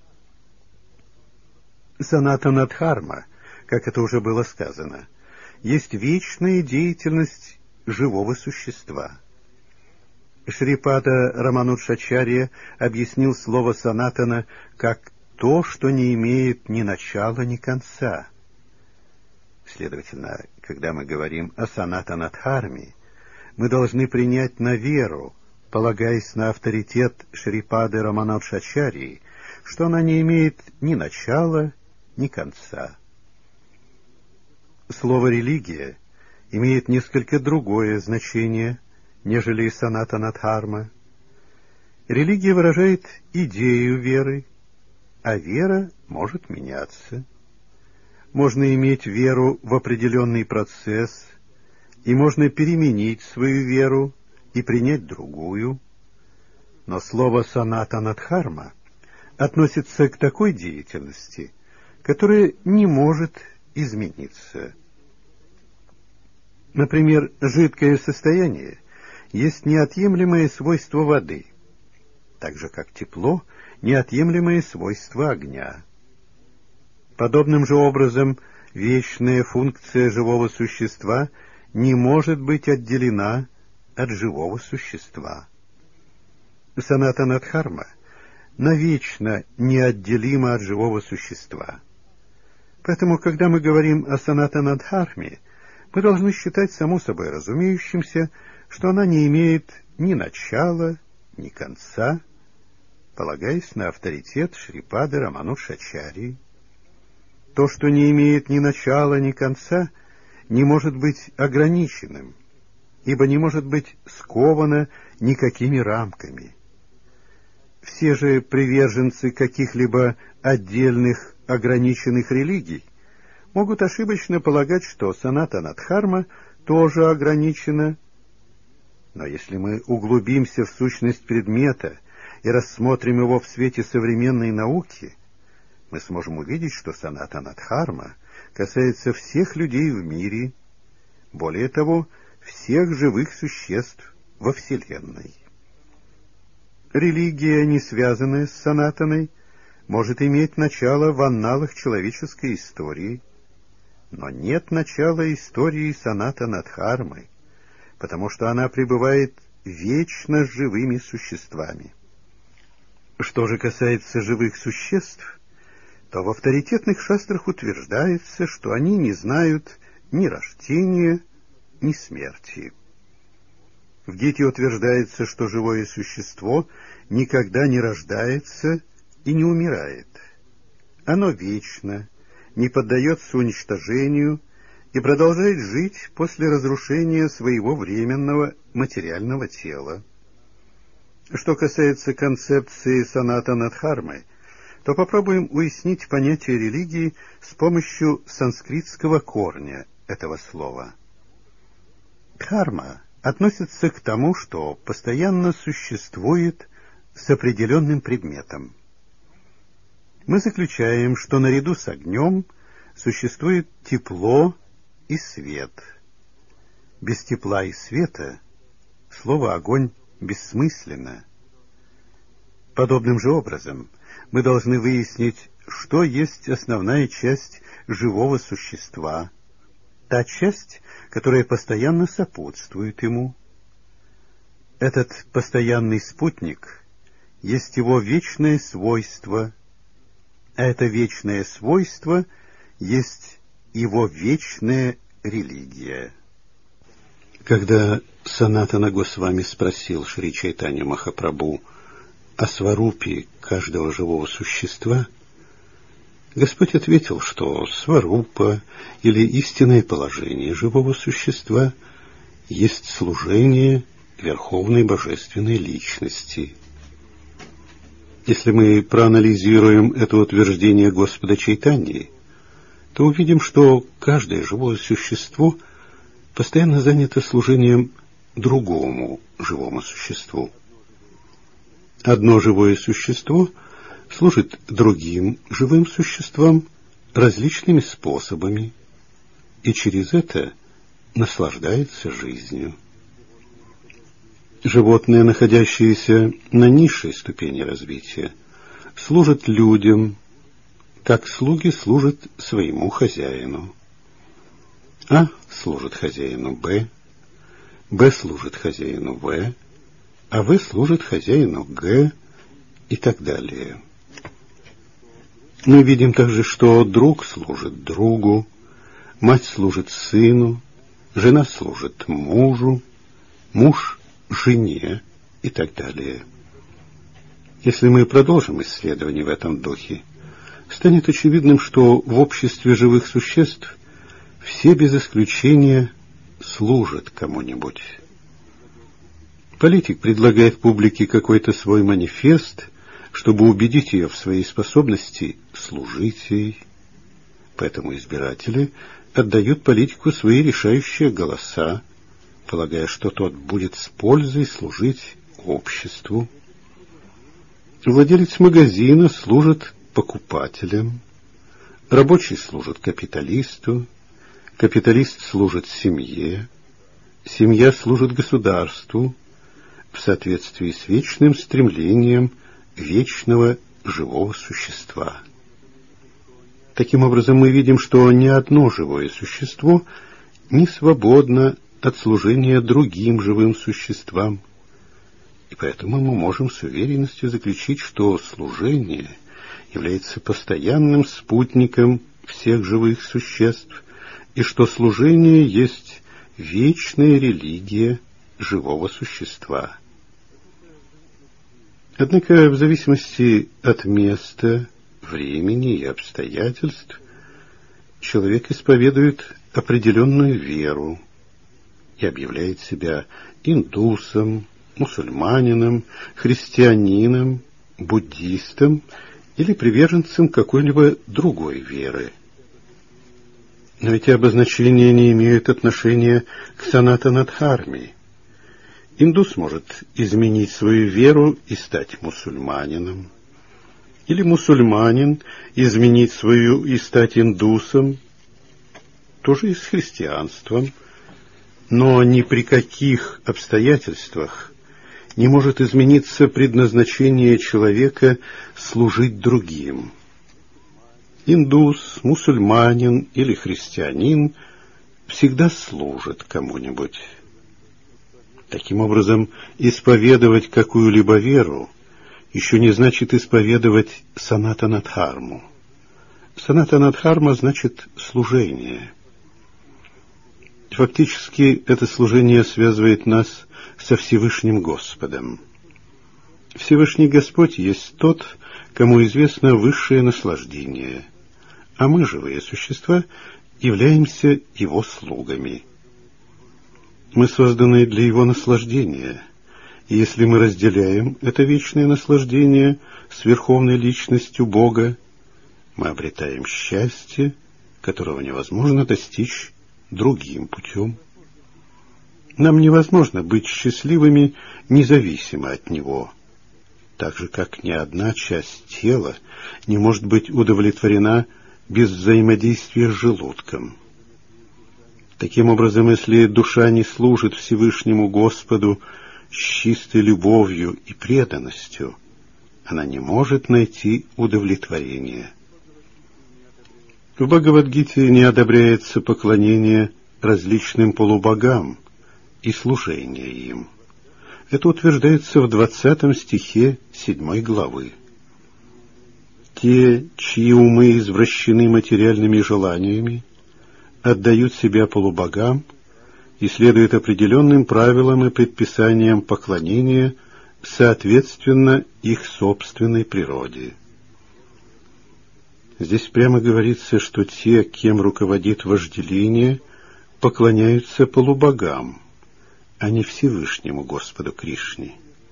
Санатана дхарма, как это уже было сказано, есть вечная деятельность живого существа. Шрипада Рамануджачарья объяснил слово «санатана» как то, что не имеет ни начала, ни конца. Следовательно, когда мы говорим о санатана-дхарме, мы должны принять на веру, полагаясь на авторитет Шрипады Рамануджачарьи, что она не имеет ни начала, ни конца. Слово «религия» имеет несколько другое значение, нежели санатана дхарма. Религия выражает идею веры, а вера может меняться. Можно иметь веру в определенный процесс, и можно переменить свою веру и принять другую. Но слово санатана дхарма относится к такой деятельности, которая не может измениться. Например, жидкое состояние есть неотъемлемое свойство воды, так же как тепло — неотъемлемое свойство огня. Подобным же образом вечная функция живого существа не может быть отделена от живого существа. Санатана дхарма навечно неотделима от живого существа. Поэтому, когда мы говорим о санатана дхарме, мы должны считать само собой разумеющимся, что она не имеет ни начала, ни конца, полагаясь на авторитет Шрипады Рамануджачарьи. То, что не имеет ни начала, ни конца, не может быть ограниченным, ибо не может быть сковано никакими рамками. Все же приверженцы каких-либо отдельных ограниченных религий могут ошибочно полагать, что санатана дхарма тоже ограничена. Но если мы углубимся в сущность предмета и рассмотрим его в свете современной науки, мы сможем увидеть, что санатана дхарма касается всех людей в мире, более того, всех живых существ во Вселенной. Религия, не связанная с санатаной, может иметь начало в анналах человеческой истории, но нет начала истории санатана дхармы, потому что она пребывает вечно с живыми существами. Что же касается живых существ, то в авторитетных шастрах утверждается, что они не знают ни рождения, ни смерти. В Гите утверждается, что живое существо никогда не рождается и не умирает. Оно вечно, не поддается уничтожению и продолжает жить после разрушения своего временного материального тела. Что касается концепции санатана-дхармы, то попробуем уяснить понятие религии с помощью санскритского корня этого слова. Дхарма относится к тому, что постоянно существует с определенным предметом. Мы заключаем, что наряду с огнем существует тепло и свет. Без тепла и света слово «огонь» бессмысленно. Подобным же образом мы должны выяснить, что есть основная часть живого существа, та часть, которая постоянно сопутствует ему. Этот постоянный спутник есть его вечное свойство, а это вечное свойство есть его вечная религия. Когда Санатана Госвами спросил Шри Чайтанью Махапрабху о сварупе каждого живого существа, Господь ответил, что сварупа или истинное положение живого существа есть служение Верховной Божественной Личности. Если мы проанализируем это утверждение Господа Чайтаньи, то увидим, что каждое живое существо постоянно занято служением другому живому существу. Одно живое существо служит другим живым существам различными способами и через это наслаждается жизнью. Животные, находящиеся на низшей ступени развития, служат людям, как слуги служат своему хозяину. А служит хозяину Б, Б служит хозяину В, а В служит хозяину Г и так далее. Мы видим также, что друг служит другу, мать служит сыну, жена служит мужу, муж жене и так далее. Если мы продолжим исследование в этом духе, станет очевидным, что в обществе живых существ все без исключения служат кому-нибудь. Политик предлагает публике какой-то свой манифест, чтобы убедить ее в своей способности служить ей. Поэтому избиратели отдают политику свои решающие голоса, полагая, что тот будет с пользой служить обществу. Владелец магазина служит покупателям, рабочий служит капиталисту, капиталист служит семье, семья служит государству в соответствии с вечным стремлением вечного живого существа. Таким образом, мы видим, что ни одно живое существо не свободно от служения другим живым существам. И поэтому мы можем с уверенностью заключить, что служение является постоянным спутником всех живых существ, и что служение есть вечная религия живого существа. Однако в зависимости от места, времени и обстоятельств человек исповедует определенную веру и объявляет себя индусом, мусульманином, христианином, буддистом или приверженцем какой-либо другой веры. Но эти обозначения не имеют отношения к санатана-дхарме. Индус может изменить свою веру и стать мусульманином, или мусульманин изменить свою и стать индусом, тоже и с христианством, но ни при каких обстоятельствах не может измениться предназначение человека служить другим. Индус, мусульманин или христианин всегда служат кому-нибудь. Таким образом, исповедовать какую-либо веру еще не значит исповедовать санатана-дхарму. Санатана-дхарма значит служение. Фактически, это служение связывает нас со Всевышним Господом. Всевышний Господь есть тот, кому известно высшее наслаждение, а мы, живые существа, являемся его слугами. Мы созданы для его наслаждения, и если мы разделяем это вечное наслаждение с верховной личностью Бога, мы обретаем счастье, которого невозможно достичь другим путем. Нам невозможно быть счастливыми независимо от Него, так же, как ни одна часть тела не может быть удовлетворена без взаимодействия с желудком. Таким образом, если душа не служит Всевышнему Господу с чистой любовью и преданностью, она не может найти удовлетворения. В Бхагавад-гите не одобряется поклонение различным полубогам и служение им. Это утверждается в 20 стихе 7 главы. Те, чьи умы извращены материальными желаниями, отдают себя полубогам и следуют определенным правилам и предписаниям поклонения соответственно их собственной природе. Здесь прямо говорится, что те, кем руководит вожделение, поклоняются полубогам, а не Всевышнему Господу Кришне.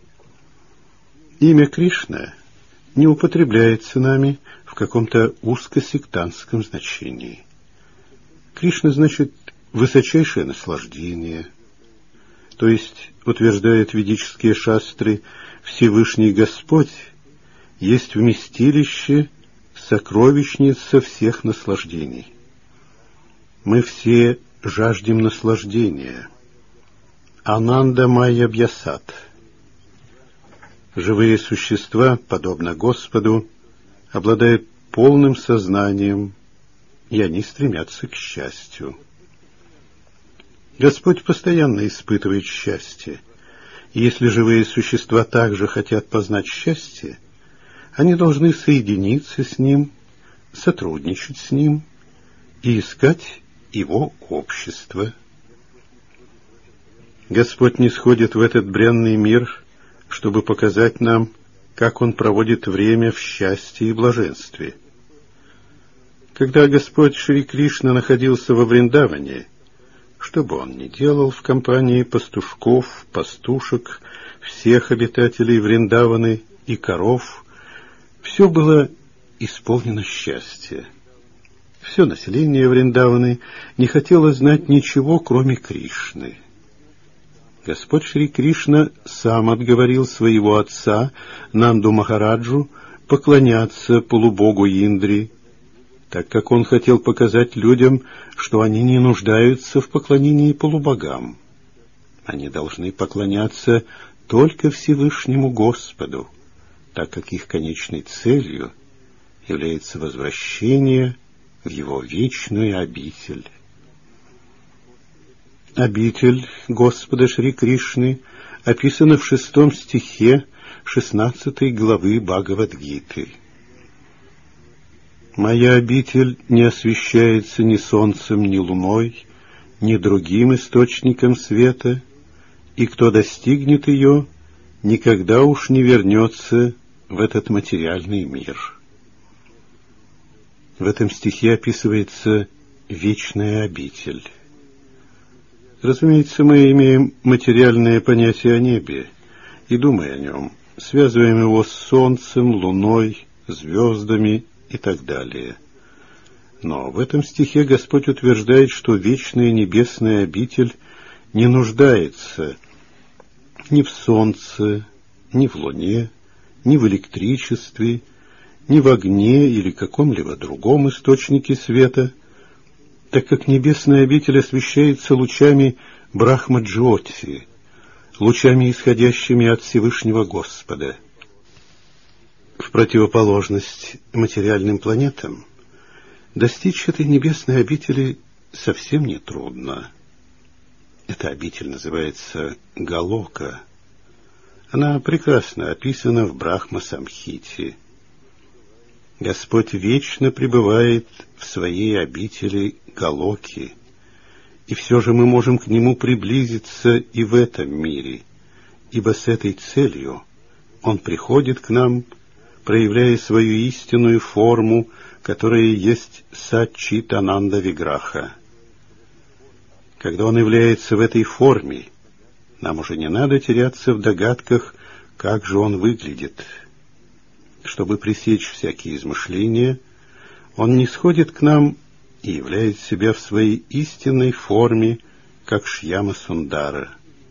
Имя Кришна не употребляется нами в каком-то узкосектантском значении. Кришна значит высочайшее наслаждение, то есть, утверждают ведические шастры, Всевышний Господь есть вместилище, сокровищница всех наслаждений. Мы все жаждем наслаждения. Ананда Майя Бьясат. Живые существа, подобно Господу, обладают полным сознанием, и они стремятся к счастью. Господь постоянно испытывает счастье, и если живые существа также хотят познать счастье, они должны соединиться с Ним, сотрудничать с Ним и искать Его общество. Господь нисходит в этот бренный мир, чтобы показать нам, как Он проводит время в счастье и блаженстве. Когда Господь Шри Кришна находился во Вриндаване, что бы Он ни делал в компании пастушков, пастушек, всех обитателей Вриндаваны и коров, все было исполнено счастья. Все население Вриндаваны не хотело знать ничего, кроме Кришны. Господь Шри Кришна сам отговорил своего отца, Нанду Махараджу, поклоняться полубогу Индри, так как он хотел показать людям, что они не нуждаются в поклонении полубогам. Они должны поклоняться только Всевышнему Господу, так как их конечной целью является возвращение в Его вечную обитель. Обитель Господа Шри Кришны описана в 6 стихе 16 главы Бхагавад-гиты. «Моя обитель не освещается ни солнцем, ни луной, ни другим источником света, и кто достигнет ее, никогда уж не вернется в этот материальный мир». В этом стихе описывается вечная обитель. Разумеется, мы имеем материальное понятие о небе и, думая о нем, связываем его с солнцем, луной, звездами и так далее. Но в этом стихе Господь утверждает, что вечная небесная обитель не нуждается ни в солнце, ни в луне, ни в электричестве, ни в огне или каком-либо другом источнике света, так как небесная обитель освещается лучами Брахма-джьоти, лучами, исходящими от Всевышнего Господа. В противоположность материальным планетам, достичь этой небесной обители совсем не трудно. Эта обитель называется Галока. Она прекрасно описана в Брахма-самхите. Господь вечно пребывает в своей обители Галоки, и все же мы можем к Нему приблизиться и в этом мире, ибо с этой целью Он приходит к нам проявляя свою истинную форму, которая есть Саччитананда Виграха. Когда он является в этой форме, нам уже не надо теряться в догадках, как же он выглядит. Чтобы пресечь всякие измышления, он нисходит к нам и являет себя в своей истинной форме, как Шьяма Сундара.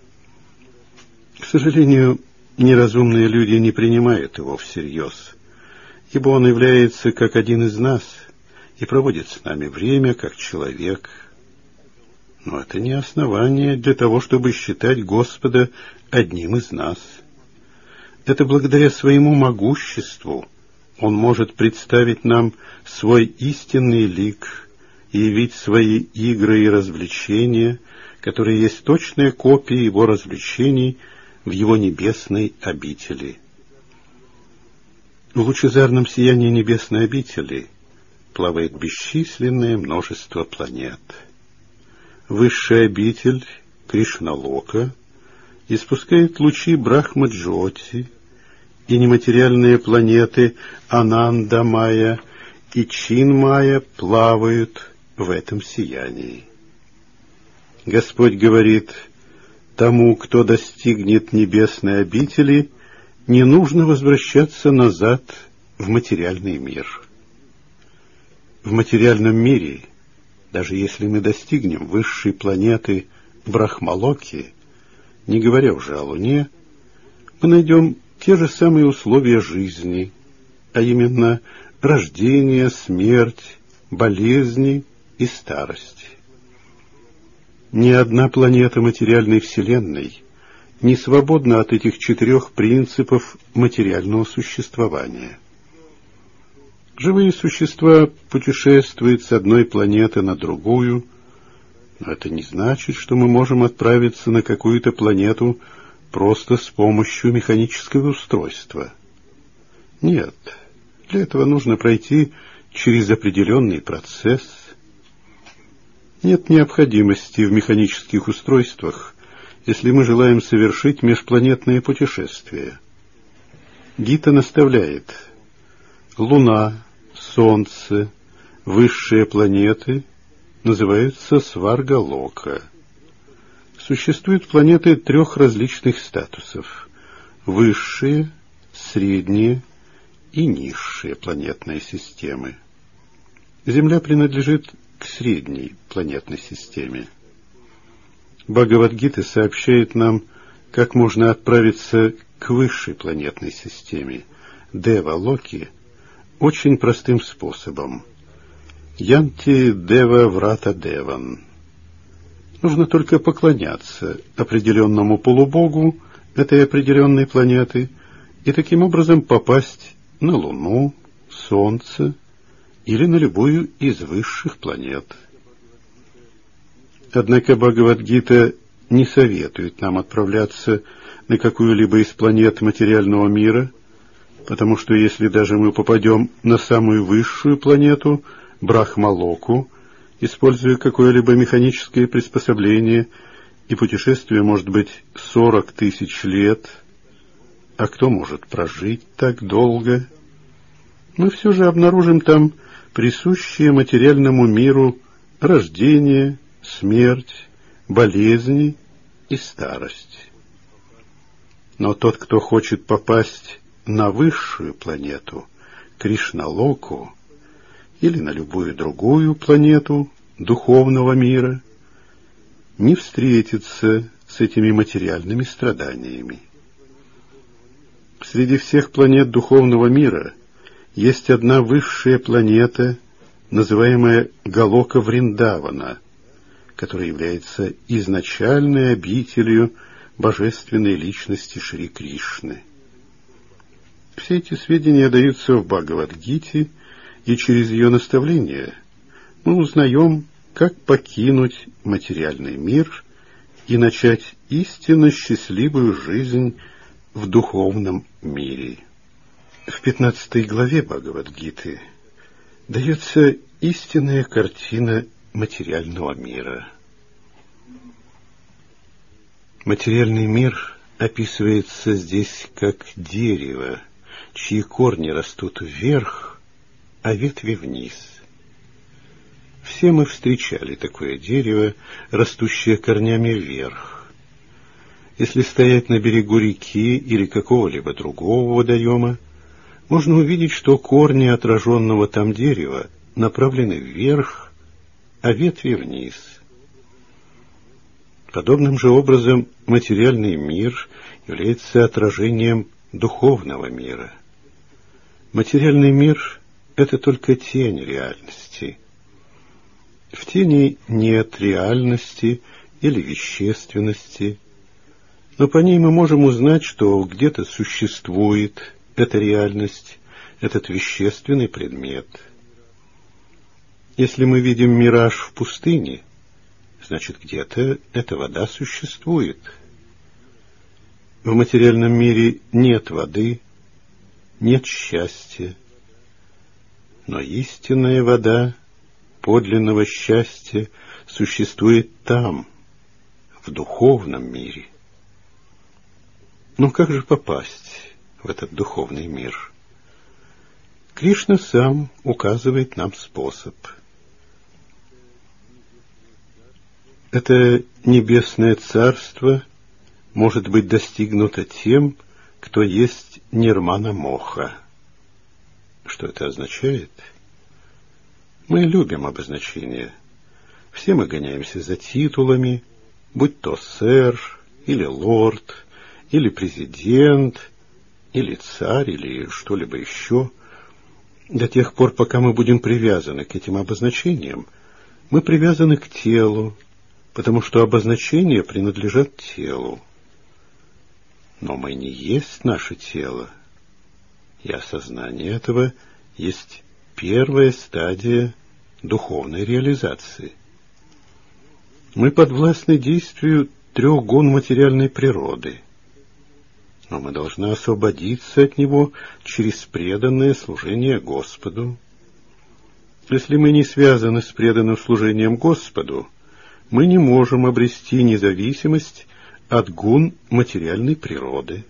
К сожалению, неразумные люди не принимают его всерьез, ибо он является как один из нас и проводит с нами время как человек. Но это не основание для того, чтобы считать Господа одним из нас. Это благодаря своему могуществу он может представить нам свой истинный лик и явить свои игры и развлечения, которые есть точная копия его развлечений в его небесной обители. В лучезарном сиянии небесной обители плавает бесчисленное множество планет. Высшая обитель Кришналока испускает лучи Брахма-Джоти, и нематериальные планеты Ананда-Майя и Чин-Майя плавают в этом сиянии. Господь говорит: тому, кто достигнет небесной обители, не нужно возвращаться назад в материальный мир. В материальном мире, даже если мы достигнем высшей планеты Брахмалоки, не говоря уже о Луне, мы найдем те же самые условия жизни, а именно рождение, смерть, болезни и старость. Ни одна планета материальной Вселенной не свободна от этих 4 принципов материального существования. Живые существа путешествуют с одной планеты на другую, но это не значит, что мы можем отправиться на какую-то планету просто с помощью механического устройства. Нет, для этого нужно пройти через определенный процесс. Нет необходимости в механических устройствах, если мы желаем совершить межпланетные путешествия. Гита наставляет: Луна, Солнце, высшие планеты называются Сваргалока. Существуют планеты 3 различных статусов: высшие, средние и низшие планетные системы. Земля принадлежит к средней планетной системе. Бхагавад-гита сообщает нам, как можно отправиться к высшей планетной системе, Дева-Локи, очень простым способом. Янти Дева Врата Деван. Нужно только поклоняться определенному полубогу этой определенной планеты и таким образом попасть на Луну, Солнце или на любую из высших планет. Однако Бхагавад-гита не советует нам отправляться на какую-либо из планет материального мира, потому что если даже мы попадем на самую высшую планету, Брахмалоку, используя какое-либо механическое приспособление, и путешествие может быть 40 000 лет, а кто может прожить так долго, мы все же обнаружим там присущие материальному миру рождение, смерть, болезни и старость. Но тот, кто хочет попасть на высшую планету, Кришналоку, или на любую другую планету духовного мира, не встретится с этими материальными страданиями. Среди всех планет духовного мира есть одна высшая планета, называемая Галока Вриндавана, которая является изначальной обителью божественной личности Шри Кришны. Все эти сведения даются в Бхагавад-гите, и через ее наставления мы узнаем, как покинуть материальный мир и начать истинно счастливую жизнь в духовном мире. В 15 главе Бхагавад-гиты дается истинная картина материального мира. Материальный мир описывается здесь как дерево, чьи корни растут вверх, а ветви вниз. Все мы встречали такое дерево, растущее корнями вверх. Если стоять на берегу реки или какого-либо другого водоема, можно увидеть, что корни отраженного там дерева направлены вверх, а ветви вниз. Подобным же образом материальный мир является отражением духовного мира. Материальный мир — это только тень реальности. В тени нет реальности или вещественности, но по ней мы можем узнать, что где-то существует эта реальность, этот вещественный предмет. Если мы видим мираж в пустыне, значит, где-то эта вода существует. В материальном мире нет воды, нет счастья, но истинная вода подлинного счастья существует там, в духовном мире. Но как же попасть в этот духовный мир? Кришна сам указывает нам способ. Это небесное царство может быть достигнуто тем, кто есть нирмана моха. Что это означает? Мы любим обозначения. Все мы гоняемся за титулами, будь то сэр, или лорд, или президент, или царь, или что-либо еще. До тех пор, пока мы будем привязаны к этим обозначениям, мы привязаны к телу, потому что обозначения принадлежат телу. Но мы не есть наше тело, и осознание этого есть первая стадия духовной реализации. Мы подвластны действию трех гун материальной природы, но мы должны освободиться от него через преданное служение Господу. Если мы не связаны с преданным служением Господу, мы не можем обрести независимость от гун материальной природы.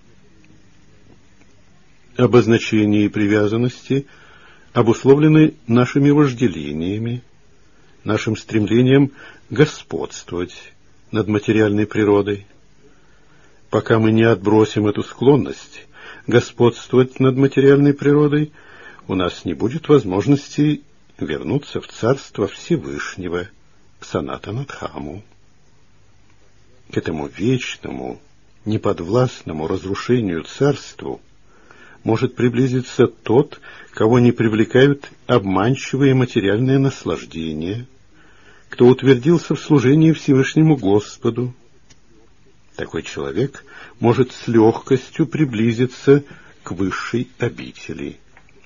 Обозначения и привязанности обусловлены нашими вожделениями, нашим стремлением господствовать над материальной природой. Пока мы не отбросим эту склонность господствовать над материальной природой, у нас не будет возможности вернуться в царство Всевышнего, Санатана-Дхаму. К этому вечному, неподвластному разрушению царству может приблизиться тот, кого не привлекают обманчивые материальные наслаждения, кто утвердился в служении Всевышнему Господу. Такой человек может с легкостью приблизиться к высшей обители.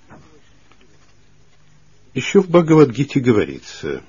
Еще в Бхагавад-гите говорится: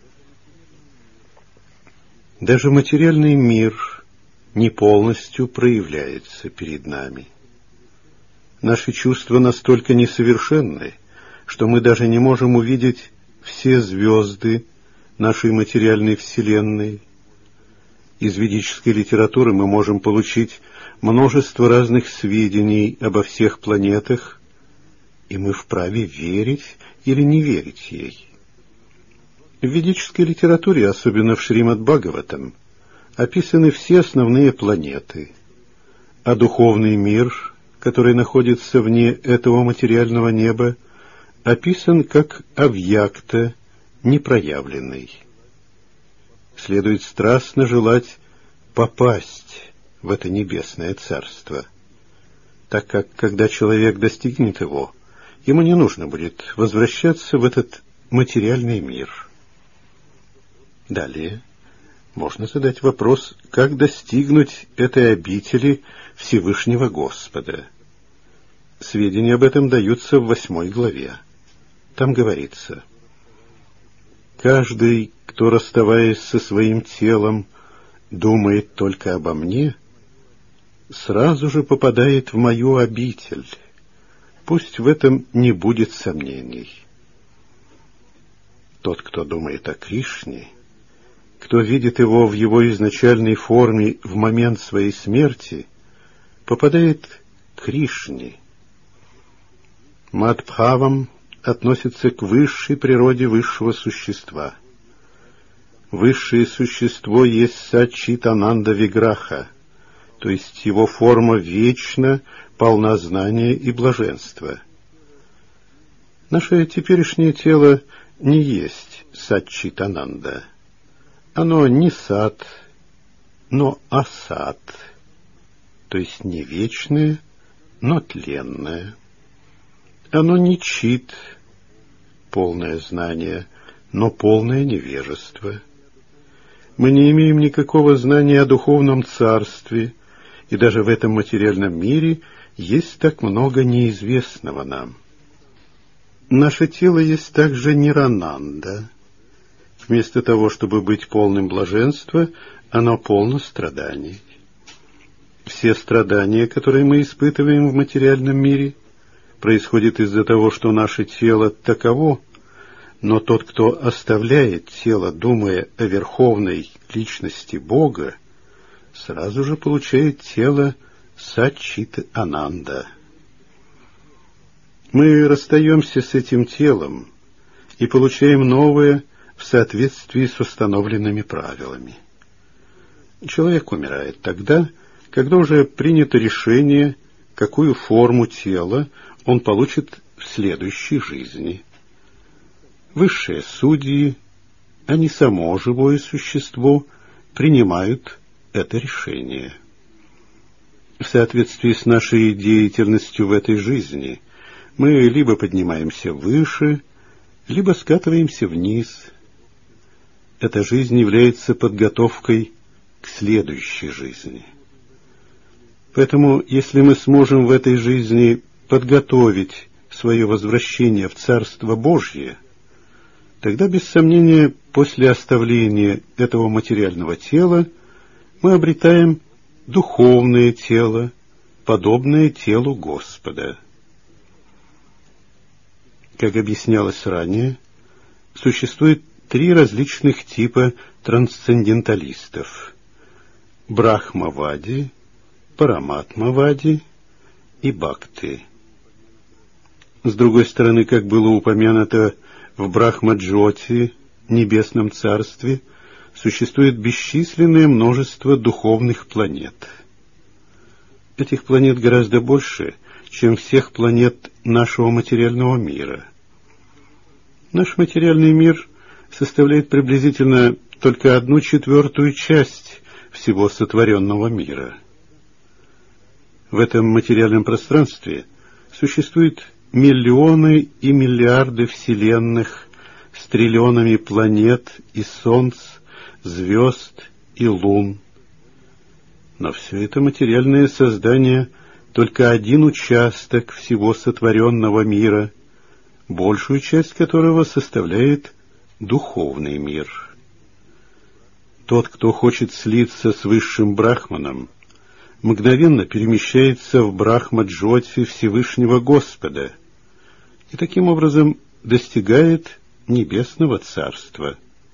даже материальный мир не полностью проявляется перед нами. Наши чувства настолько несовершенны, что мы даже не можем увидеть все звезды нашей материальной вселенной. Из ведической литературы мы можем получить множество разных сведений обо всех планетах, и мы вправе верить или не верить ей. В ведической литературе, особенно в Шримад-Бхагаватам, описаны все основные планеты, а духовный мир, который находится вне этого материального неба, описан как авьякта, непроявленный. Следует страстно желать попасть в это небесное царство, так как, когда человек достигнет его, ему не нужно будет возвращаться в этот материальный мир. Далее можно задать вопрос, как достигнуть этой обители Всевышнего Господа. Сведения об этом даются в 8 главе. Там говорится: «Каждый, кто, расставаясь со своим телом, думает только обо мне, сразу же попадает в мою обитель. Пусть в этом не будет сомнений». Тот, кто думает о Кришне, кто видит его в его изначальной форме в момент своей смерти, попадает к Кришне. Мадбхавам относится к высшей природе высшего существа. Высшее существо есть Саччитананда Виграха, то есть его форма вечна, полна знания и блаженства. Наше теперешнее тело не есть Саччитананда. Оно не сат, но асат, то есть не вечное, но тленное. Оно не чит, полное знание, но полное невежество. Мы не имеем никакого знания о духовном царстве, и даже в этом материальном мире есть так много неизвестного нам. Наше тело есть также Нирананда. Вместо того, чтобы быть полным блаженства, оно полно страданий. Все страдания, которые мы испытываем в материальном мире, происходят из-за того, что наше тело таково, но тот, кто оставляет тело, думая о верховной личности Бога, сразу же получает тело Саччит-Ананда. Мы расстаемся с этим телом и получаем новое в соответствии с установленными правилами. Человек умирает тогда, когда уже принято решение, какую форму тела он получит в следующей жизни. Высшие судьи, а не само живое существо, принимают это решение. В соответствии с нашей деятельностью в этой жизни мы либо поднимаемся выше, либо скатываемся вниз. Эта жизнь является подготовкой к следующей жизни. Поэтому, если мы сможем в этой жизни подготовить свое возвращение в Царство Божье, тогда, без сомнения, после оставления этого материального тела мы обретаем духовное тело, подобное телу Господа. Как объяснялось ранее, существует 3 различных типа трансценденталистов: Брахмавади, Параматмавади и Бхакти. С другой стороны, как было упомянуто в Брахмаджоти, Небесном Царстве, существует бесчисленное множество духовных планет. Этих планет гораздо больше, чем всех планет нашего материального мира. Наш материальный мир составляет приблизительно только 1/4 часть всего сотворенного мира. В этом материальном пространстве существует миллионы и миллиарды вселенных с триллионами планет и солнц, звезд и лун. Но все это материальное создание только один участок всего сотворенного мира, большую часть которого составляет духовный мир. Тот, кто хочет слиться с высшим брахманом, мгновенно перемещается в Брахмаджоти Всевышнего Господа и таким образом достигает Небесного Царства.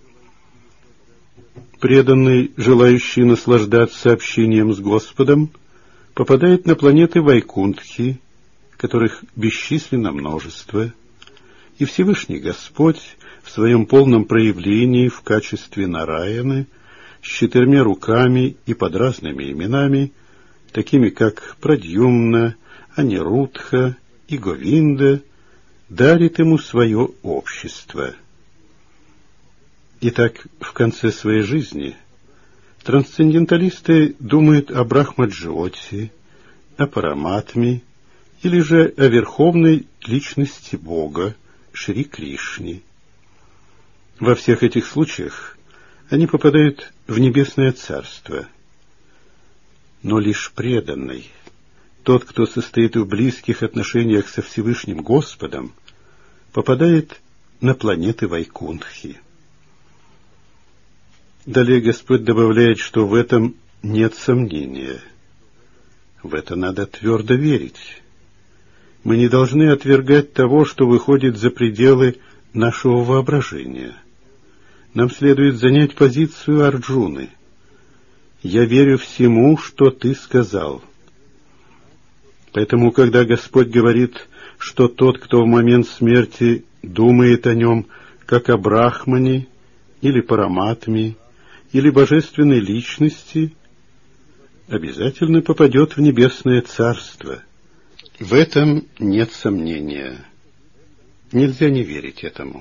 Преданный, желающий наслаждаться общением с Господом, попадает на планеты Вайкунтхи, которых бесчисленно множество, и Всевышний Господь в своем полном проявлении в качестве Нараяны с 4 руками и под разными именами, такими как Прадьюмна, Анирудха и Говинда, дарит ему свое общество. Итак, в конце своей жизни трансценденталисты думают о Брахмаджоти, о Параматме или же о верховной личности Бога, Шри Кришне. Во всех этих случаях они попадают в Небесное Царство. Но лишь преданный, тот, кто состоит в близких отношениях со Всевышним Господом, попадает на планеты Вайкунтхи. Далее Господь добавляет, что в этом нет сомнения. В это надо твердо верить. Мы не должны отвергать того, что выходит за пределы нашего воображения. Нам следует занять позицию Арджуны. «Я верю всему, что ты сказал». Поэтому, когда Господь говорит, что тот, кто в момент смерти думает о нем, как о Брахмане, или Параматме, или божественной личности, обязательно попадет в небесное царство. В этом нет сомнения. Нельзя не верить этому.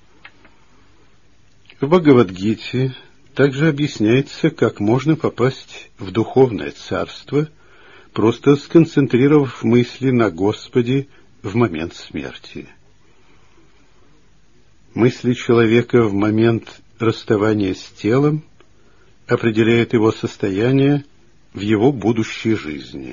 В Бхагавад-гите также объясняется, как можно попасть в духовное царство, просто сконцентрировав мысли на Господе в момент смерти. Мысли человека в момент расставания с телом определяют его состояние в его будущей жизни.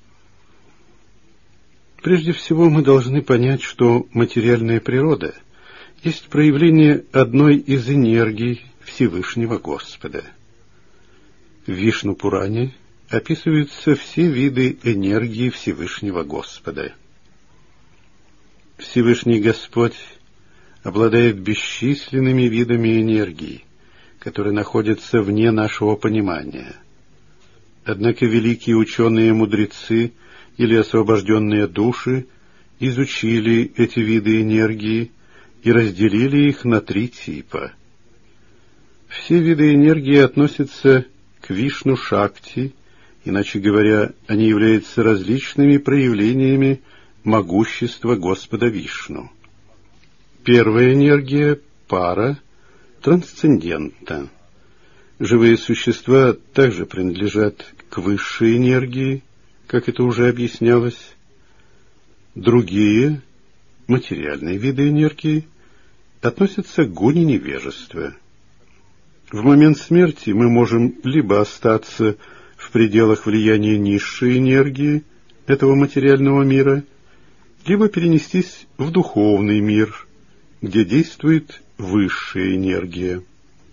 Прежде всего мы должны понять, что материальная природа есть проявление одной из энергий Всевышнего Господа. В Вишну-Пуране описываются все виды энергии Всевышнего Господа. Всевышний Господь обладает бесчисленными видами энергии, которые находятся вне нашего понимания. Однако великие ученые-мудрецы или освобожденные души изучили эти виды энергии и разделили их на 3 типа. Все виды энергии относятся к Вишну-Шакти, иначе говоря, они являются различными проявлениями могущества Господа Вишну. Первая энергия, пара, трансцендентна. Живые существа также принадлежат к высшей энергии, как это уже объяснялось. Другие, материальные виды энергии, относятся к гуне невежества. В момент смерти мы можем либо остаться в пределах влияния низшей энергии этого материального мира, либо перенестись в духовный мир, где действует высшая энергия.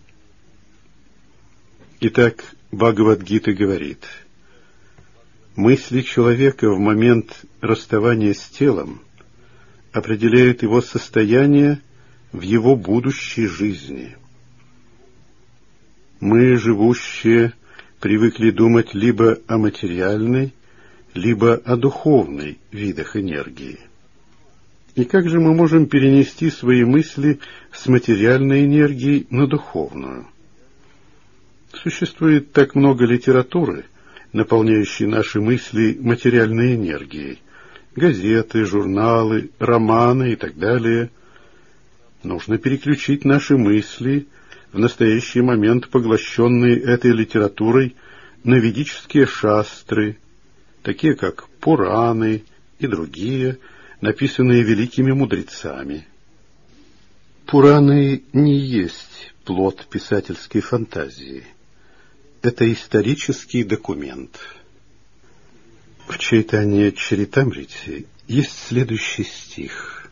Итак, Бхагавад-гита говорит: мысли человека в момент расставания с телом определяют его состояние в его будущей жизни. Мы, живущие, привыкли думать либо о материальной, либо о духовной видах энергии. И как же мы можем перенести свои мысли с материальной энергии на духовную? Существует так много литературы, наполняющей наши мысли материальной энергией. Газеты, журналы, романы и так далее. Нужно переключить наши мысли, в настоящий момент поглощенные этой литературой, на ведические шастры, такие как Пураны и другие, написанные великими мудрецами. Пураны не есть плод писательской фантазии. Это исторический документ. В Чайтанья-чаритамрите есть следующий стих.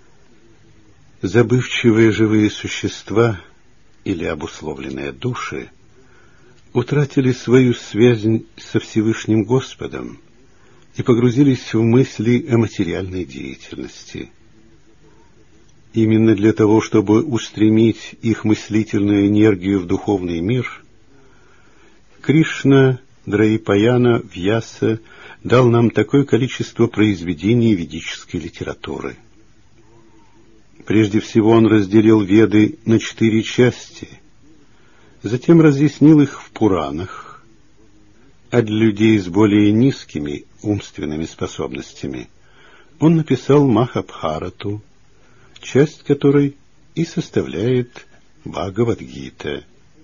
Забывчивые живые существа или обусловленные души утратили свою связь со Всевышним Господом и погрузились в мысли о материальной деятельности. Именно для того, чтобы устремить их мыслительную энергию в духовный мир, Кришна Драипаяна Вьяса дал нам такое количество произведений ведической литературы. Прежде всего он разделил Веды на 4 части, затем разъяснил их в Пуранах, а для людей с более низкими умственными способностями он написал Махабхарату, часть которой и составляет Бхагавад-гита.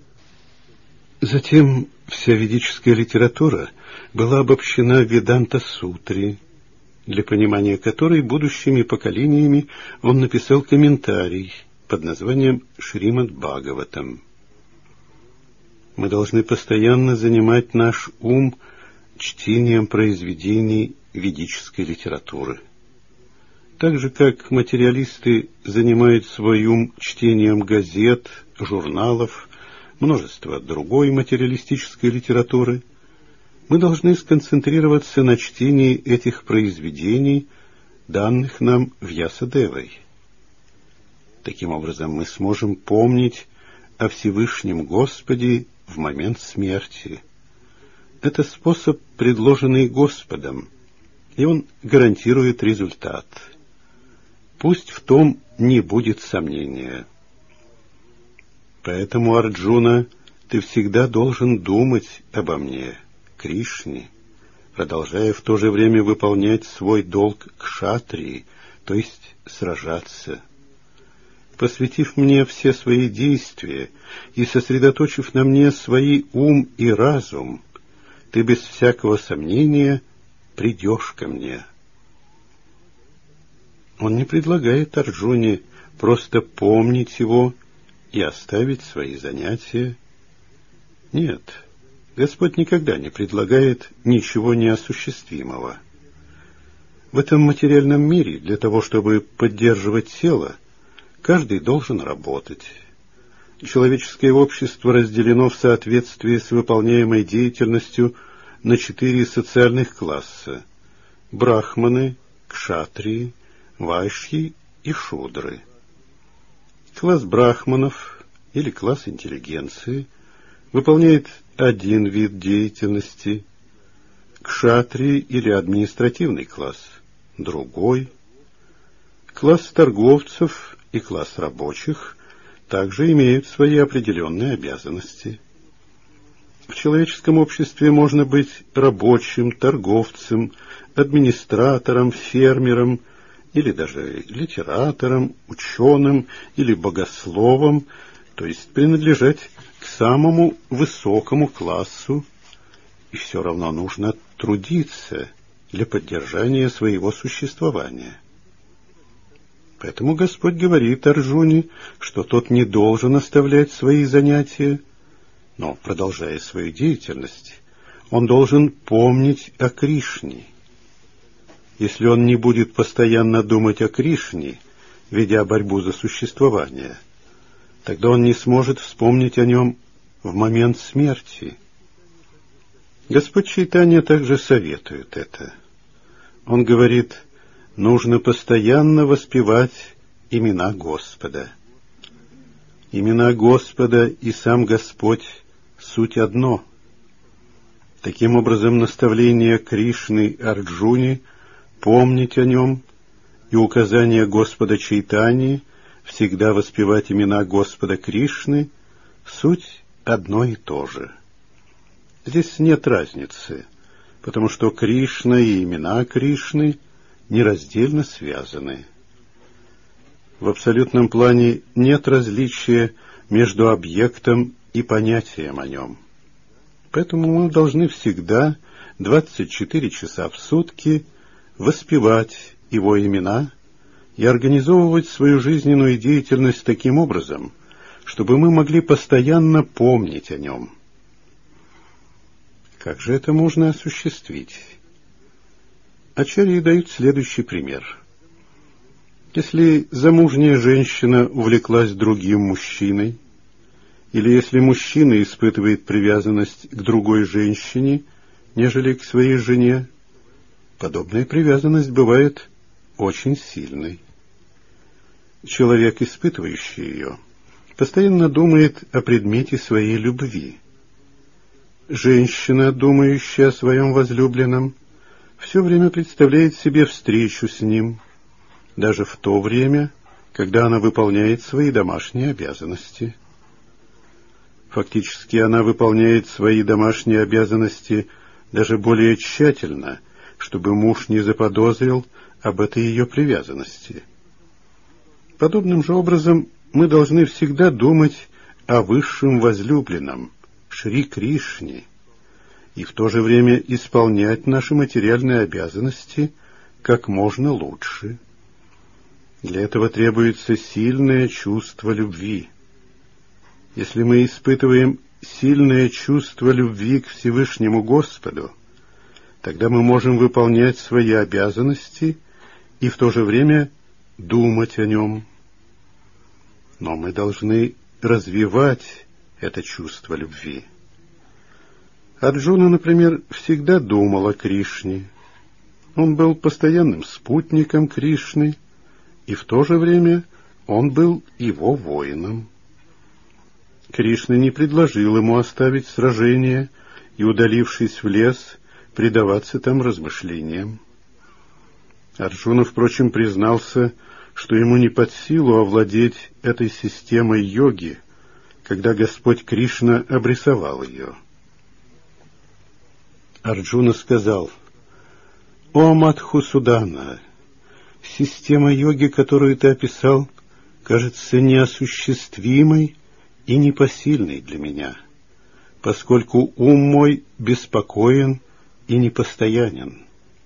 Затем вся ведическая литература была обобщена в Веданта-сутре, для понимания которой будущими поколениями он написал комментарий под названием Шримад-Бхагаватам. Мы должны постоянно занимать наш ум чтением произведений ведической литературы. Так же, как материалисты занимают свой ум чтением газет, журналов, множество другой материалистической литературы, мы должны сконцентрироваться на чтении этих произведений, данных нам Вьясадевой. Таким образом, мы сможем помнить о Всевышнем Господе в момент смерти. Это способ, предложенный Господом, и он гарантирует результат. Пусть в том не будет сомнения. Поэтому, Арджуна, ты всегда должен думать обо мне, Кришне, продолжая в то же время выполнять свой долг кшатрии, то есть сражаться. Посвятив мне все свои действия и сосредоточив на мне свои ум и разум, ты без всякого сомнения придешь ко мне. Он не предлагает Арджуне просто помнить его и оставить свои занятия. Нет, Господь никогда не предлагает ничего неосуществимого. В этом материальном мире для того, чтобы поддерживать тело, каждый должен работать. Человеческое общество разделено в соответствии с выполняемой деятельностью на 4 социальных класса – брахманы, кшатрии, вайшьи и шудры. Класс брахманов или класс интеллигенции выполняет один вид деятельности, кшатрии или административный класс – другой. Класс торговцев и класс рабочих также имеют свои определенные обязанности. В человеческом обществе можно быть рабочим, торговцем, администратором, фермером или даже литератором, ученым или богословом, то есть принадлежать к самому высокому классу, и все равно нужно трудиться для поддержания своего существования. Поэтому Господь говорит Арджуне, что тот не должен оставлять свои занятия, но, продолжая свою деятельность, он должен помнить о Кришне. Если он не будет постоянно думать о Кришне, ведя борьбу за существование, тогда он не сможет вспомнить о нем в момент смерти. Господь Чайтанья также советует это. Он говорит, нужно постоянно воспевать имена Господа. Имена Господа и сам Господь — суть одно. Таким образом, наставление Кришны Арджуне помнить о нем и указание Господа Чайтаньи всегда воспевать имена Господа Кришны — суть одно и то же. Здесь нет разницы, потому что Кришна и имена Кришны нераздельно связаны. В абсолютном плане нет различия между объектом и понятием о нем. Поэтому мы должны всегда 24 часа в сутки воспевать его имена и организовывать свою жизненную деятельность таким образом, чтобы мы могли постоянно помнить о нем. Как же это можно осуществить? Ачарьи дают следующий пример. Если замужняя женщина увлеклась другим мужчиной, или если мужчина испытывает привязанность к другой женщине, нежели к своей жене, подобная привязанность бывает очень сильной. Человек, испытывающий ее, постоянно думает о предмете своей любви. Женщина, думающая о своем возлюбленном, все время представляет себе встречу с ним, даже в то время, когда она выполняет свои домашние обязанности. Фактически она выполняет свои домашние обязанности даже более тщательно, чтобы муж не заподозрил об этой ее привязанности. Подобным же образом мы должны всегда думать о высшем возлюбленном, Шри Кришне, и в то же время исполнять наши материальные обязанности как можно лучше. Для этого требуется сильное чувство любви. Если мы испытываем сильное чувство любви к Всевышнему Господу, тогда мы можем выполнять свои обязанности и в то же время думать о нем. Но мы должны развивать это чувство любви. Арджуна, например, всегда думал о Кришне. Он был постоянным спутником Кришны, и в то же время он был его воином. Кришна не предложил ему оставить сражение и, удалившись в лес, предаваться там размышлениям. Арджуна, впрочем, признался, что ему не под силу овладеть этой системой йоги, когда Господь Кришна обрисовал ее. Арджуна сказал: «О Мадхусудана, система йоги, которую ты описал, кажется неосуществимой и непосильной для меня, поскольку ум мой беспокоен и непостоянен».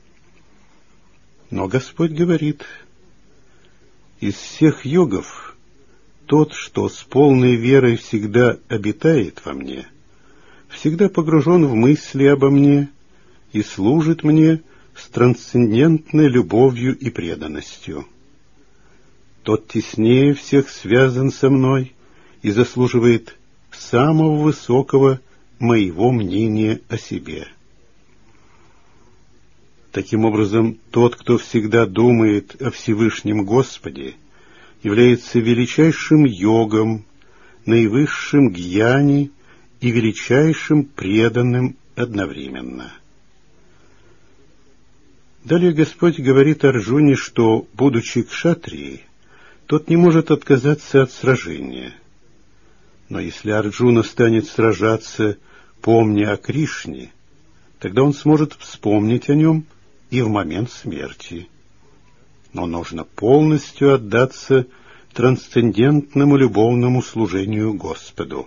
Но Господь говорит: «Из всех йогов тот, что с полной верой всегда обитает во мне, всегда погружен в мысли обо мне и служит мне с трансцендентной любовью и преданностью. Тот теснее всех связан со мной и заслуживает самого высокого моего мнения о себе». Таким образом, тот, кто всегда думает о Всевышнем Господе, является величайшим йогом, наивысшим гьяни и величайшим преданным одновременно. Далее Господь говорит Арджуне, что, будучи кшатрией, тот не может отказаться от сражения. Но если Арджуна станет сражаться, помня о Кришне, тогда он сможет вспомнить о нем и в момент смерти. Но нужно полностью отдаться трансцендентному любовному служению Господу.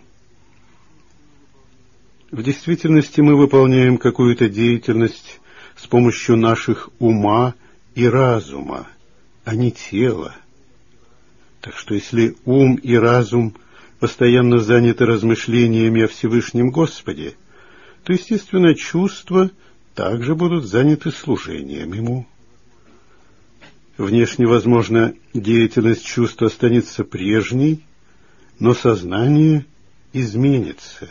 В действительности мы выполняем какую-то деятельность с помощью наших ума и разума, а не тела. Так что если ум и разум постоянно заняты размышлениями о Всевышнем Господе, то, естественно, чувства также будут заняты служением Ему. Внешне, возможно, деятельность чувств останется прежней, но сознание изменится.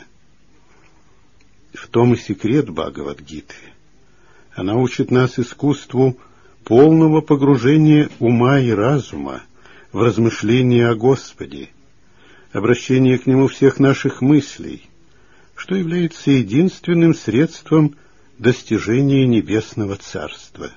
В том и секрет Бхагавад-гиты. Она учит нас искусству полного погружения ума и разума в размышления о Господе, обращение к Нему всех наших мыслей, что является единственным средством достижения небесного царства.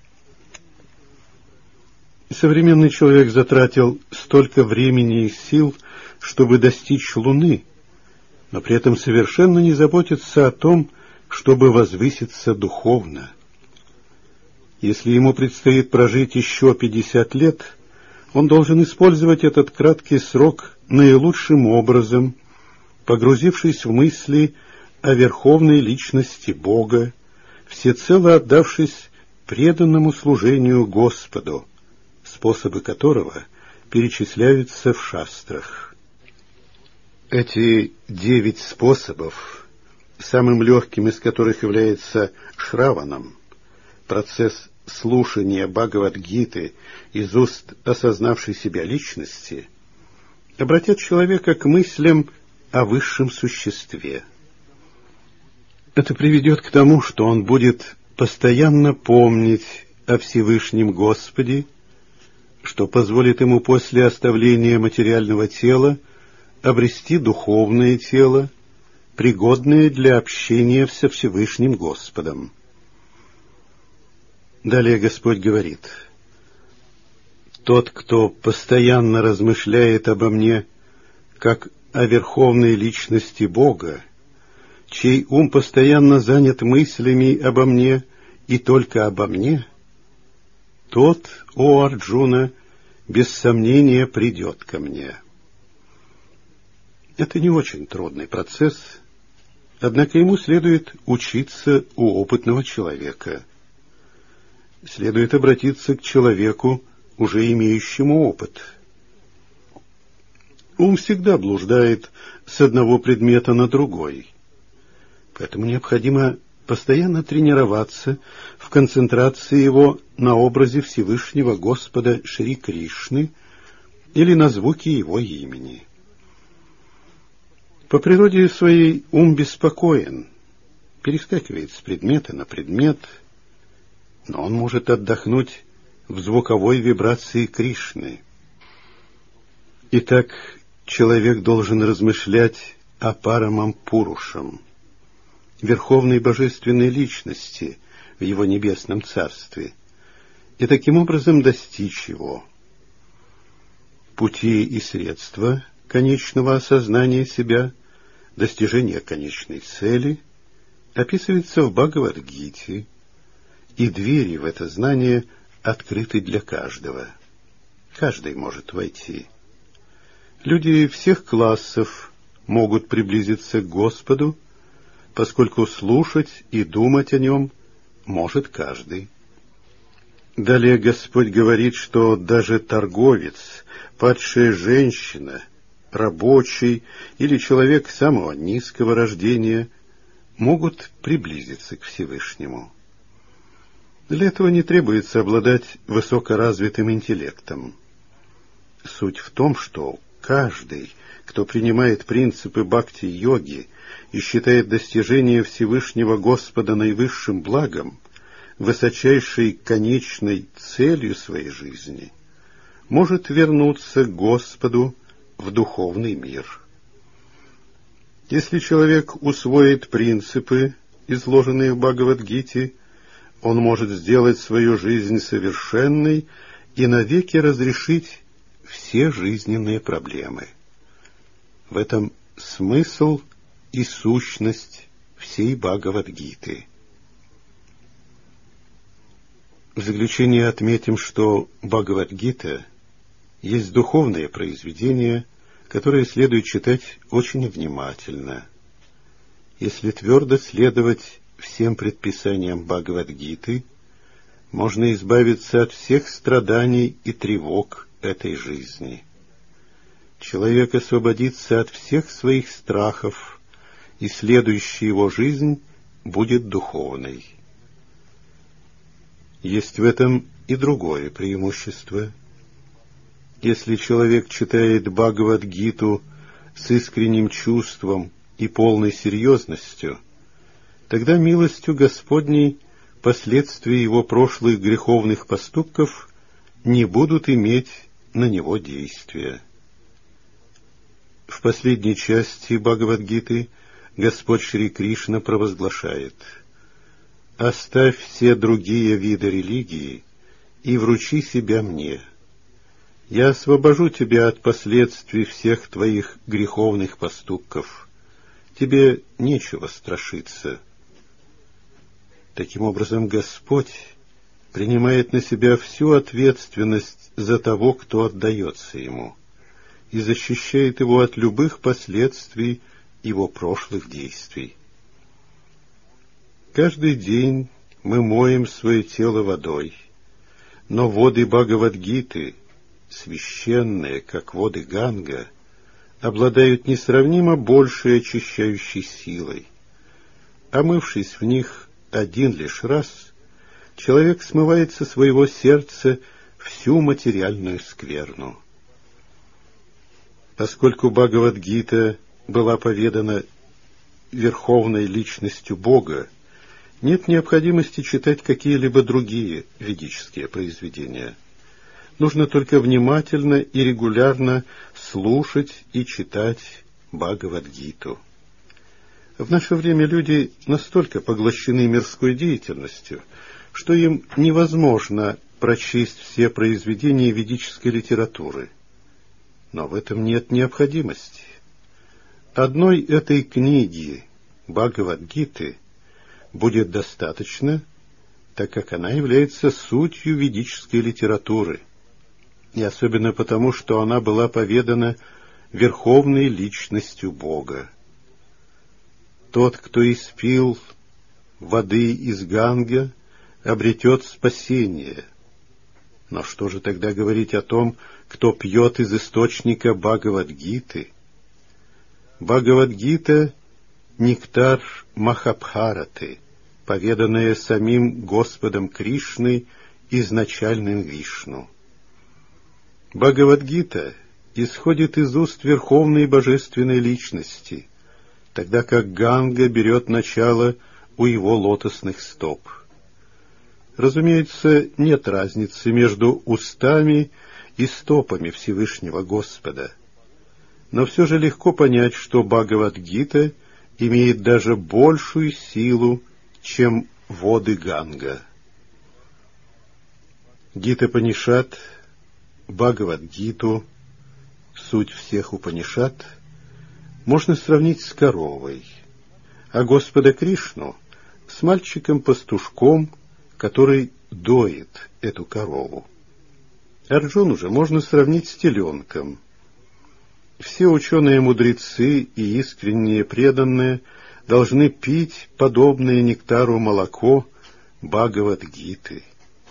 Современный человек затратил столько времени и сил, чтобы достичь Луны, но при этом совершенно не заботится о том, чтобы возвыситься духовно. Если ему предстоит прожить еще 50 лет, он должен использовать этот краткий срок наилучшим образом, погрузившись в мысли о верховной личности Бога, всецело отдавшись преданному служению Господу, способы которого перечисляются в шастрах. Эти 9 способов, самым легким из которых является шраванам, процесс слушания Бхагавад-гиты из уст осознавшей себя личности, обратят человека к мыслям о высшем существе. Это приведет к тому, что он будет постоянно помнить о Всевышнем Господе, что позволит ему после оставления материального тела обрести духовное тело, пригодное для общения со Всевышним Господом. Далее Господь говорит: «Тот, кто постоянно размышляет обо мне, как о верховной личности Бога, чей ум постоянно занят мыслями обо мне и только обо мне, тот, о Арджуна, без сомнения придет ко мне». Это не очень трудный процесс, однако ему следует учиться у опытного человека. Следует обратиться к человеку, уже имеющему опыт. Ум всегда блуждает с одного предмета на другой, поэтому необходимо постоянно тренироваться в концентрации его на образе Всевышнего Господа Шри Кришны или на звуке его имени. По природе своей ум беспокоен, перескакивает с предмета на предмет, но он может отдохнуть в звуковой вибрации Кришны. Итак, человек должен размышлять о Парамам-Пурушам, верховной божественной личности в его небесном царстве, и таким образом достичь его. Пути и средства конечного осознания себя, достижения конечной цели описываются в Бхагавад-гите, и двери в это знание открыты для каждого. Каждый может войти. Люди всех классов могут приблизиться к Господу, поскольку слушать и думать о Нем может каждый. Далее Господь говорит, что даже торговец, падшая женщина, рабочий или человек самого низкого рождения могут приблизиться к Всевышнему. Для этого не требуется обладать высокоразвитым интеллектом. Суть в том, что каждый, кто принимает принципы бхакти-йоги и считает достижение Всевышнего Господа наивысшим благом, высочайшей конечной целью своей жизни, может вернуться к Господу в духовный мир. Если человек усвоит принципы, изложенные в Бхагавад-гите, он может сделать свою жизнь совершенной и навеки разрешить все жизненные проблемы. В этом смысл и сущность всей Бхагавад-гиты. В заключение отметим, что Бхагавад-гита есть духовное произведение, которое следует читать очень внимательно. Если твердо следовать всем предписаниям Бхагавад-гиты, можно избавиться от всех страданий и тревог этой жизни. Человек освободится от всех своих страхов, и следующая его жизнь будет духовной. Есть в этом и другое преимущество. Если человек читает Бхагавад-гиту с искренним чувством и полной серьезностью, тогда милостью Господней последствия его прошлых греховных поступков не будут иметь на него действия. В последней части Бхагавад-гиты Господь Шри Кришна провозглашает: «Оставь все другие виды религии и вручи себя мне. Я освобожу тебя от последствий всех твоих греховных поступков. Тебе нечего страшиться». Таким образом, Господь принимает на себя всю ответственность за того, кто отдается Ему, и защищает его от любых последствий его прошлых действий. Каждый день мы моем свое тело водой, но воды Бхагавад-гиты, священные, как воды Ганга, обладают несравнимо большей очищающей силой. Омывшись в них один лишь раз, человек смывает со своего сердца всю материальную скверну. Поскольку Бхагавад-гита была поведана верховной личностью Бога, нет необходимости читать какие-либо другие ведические произведения. Нужно только внимательно и регулярно слушать и читать Бхагавад-гиту. В наше время люди настолько поглощены мирской деятельностью, что им невозможно прочесть все произведения ведической литературы. Но в этом нет необходимости. Одной этой книги, Бхагавад-гиты, будет достаточно, так как она является сутью ведической литературы, и особенно потому, что она была поведана верховной личностью Бога. Тот, кто испил воды из Ганга, обретет спасение. Но что же тогда говорить о том, кто пьет из источника Бхагавад-гиты? Бхагавад-гита — нектар Махабхараты, поведанная самим Господом Кришной, изначальным Вишну. Бхагавад-гита исходит из уст Верховной Божественной Личности, тогда как Ганга берет начало у его лотосных стоп. Разумеется, нет разницы между устами и стопами Всевышнего Господа, но все же легко понять, что Бхагавад-гита имеет даже большую силу, чем воды Ганга. Гита-Панишат, Бхагавад-гиту, суть всех Упанишат, можно сравнить с коровой, а Господа Кришну с мальчиком-пастушком, который доит эту корову. Арджуну же можно сравнить с теленком. Все ученые-мудрецы и искренние преданные должны пить подобное нектару молоко Бхагавад-гиты.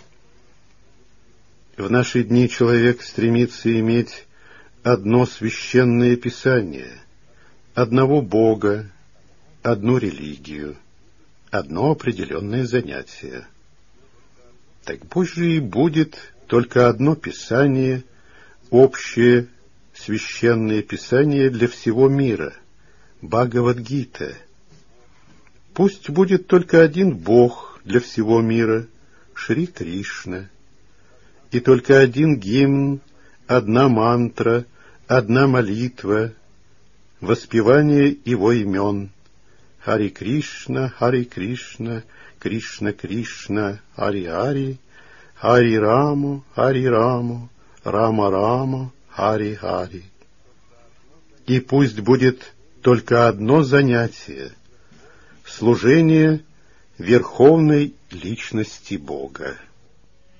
В наши дни человек стремится иметь одно священное писание, одного Бога, одну религию, одно определенное занятие. Так пусть же и будет только одно писание, общее священное писание для всего мира, Бхагавад-гита. Пусть будет только один Бог для всего мира, Шри Кришна, и только один гимн, одна мантра, одна молитва, воспевание его имен. Хари Кришна, Кришна Кришна, Хари Хари, Хари Раму, Рама Рама, Хари Хари. И пусть будет только одно занятие — служение Верховной Личности Бога.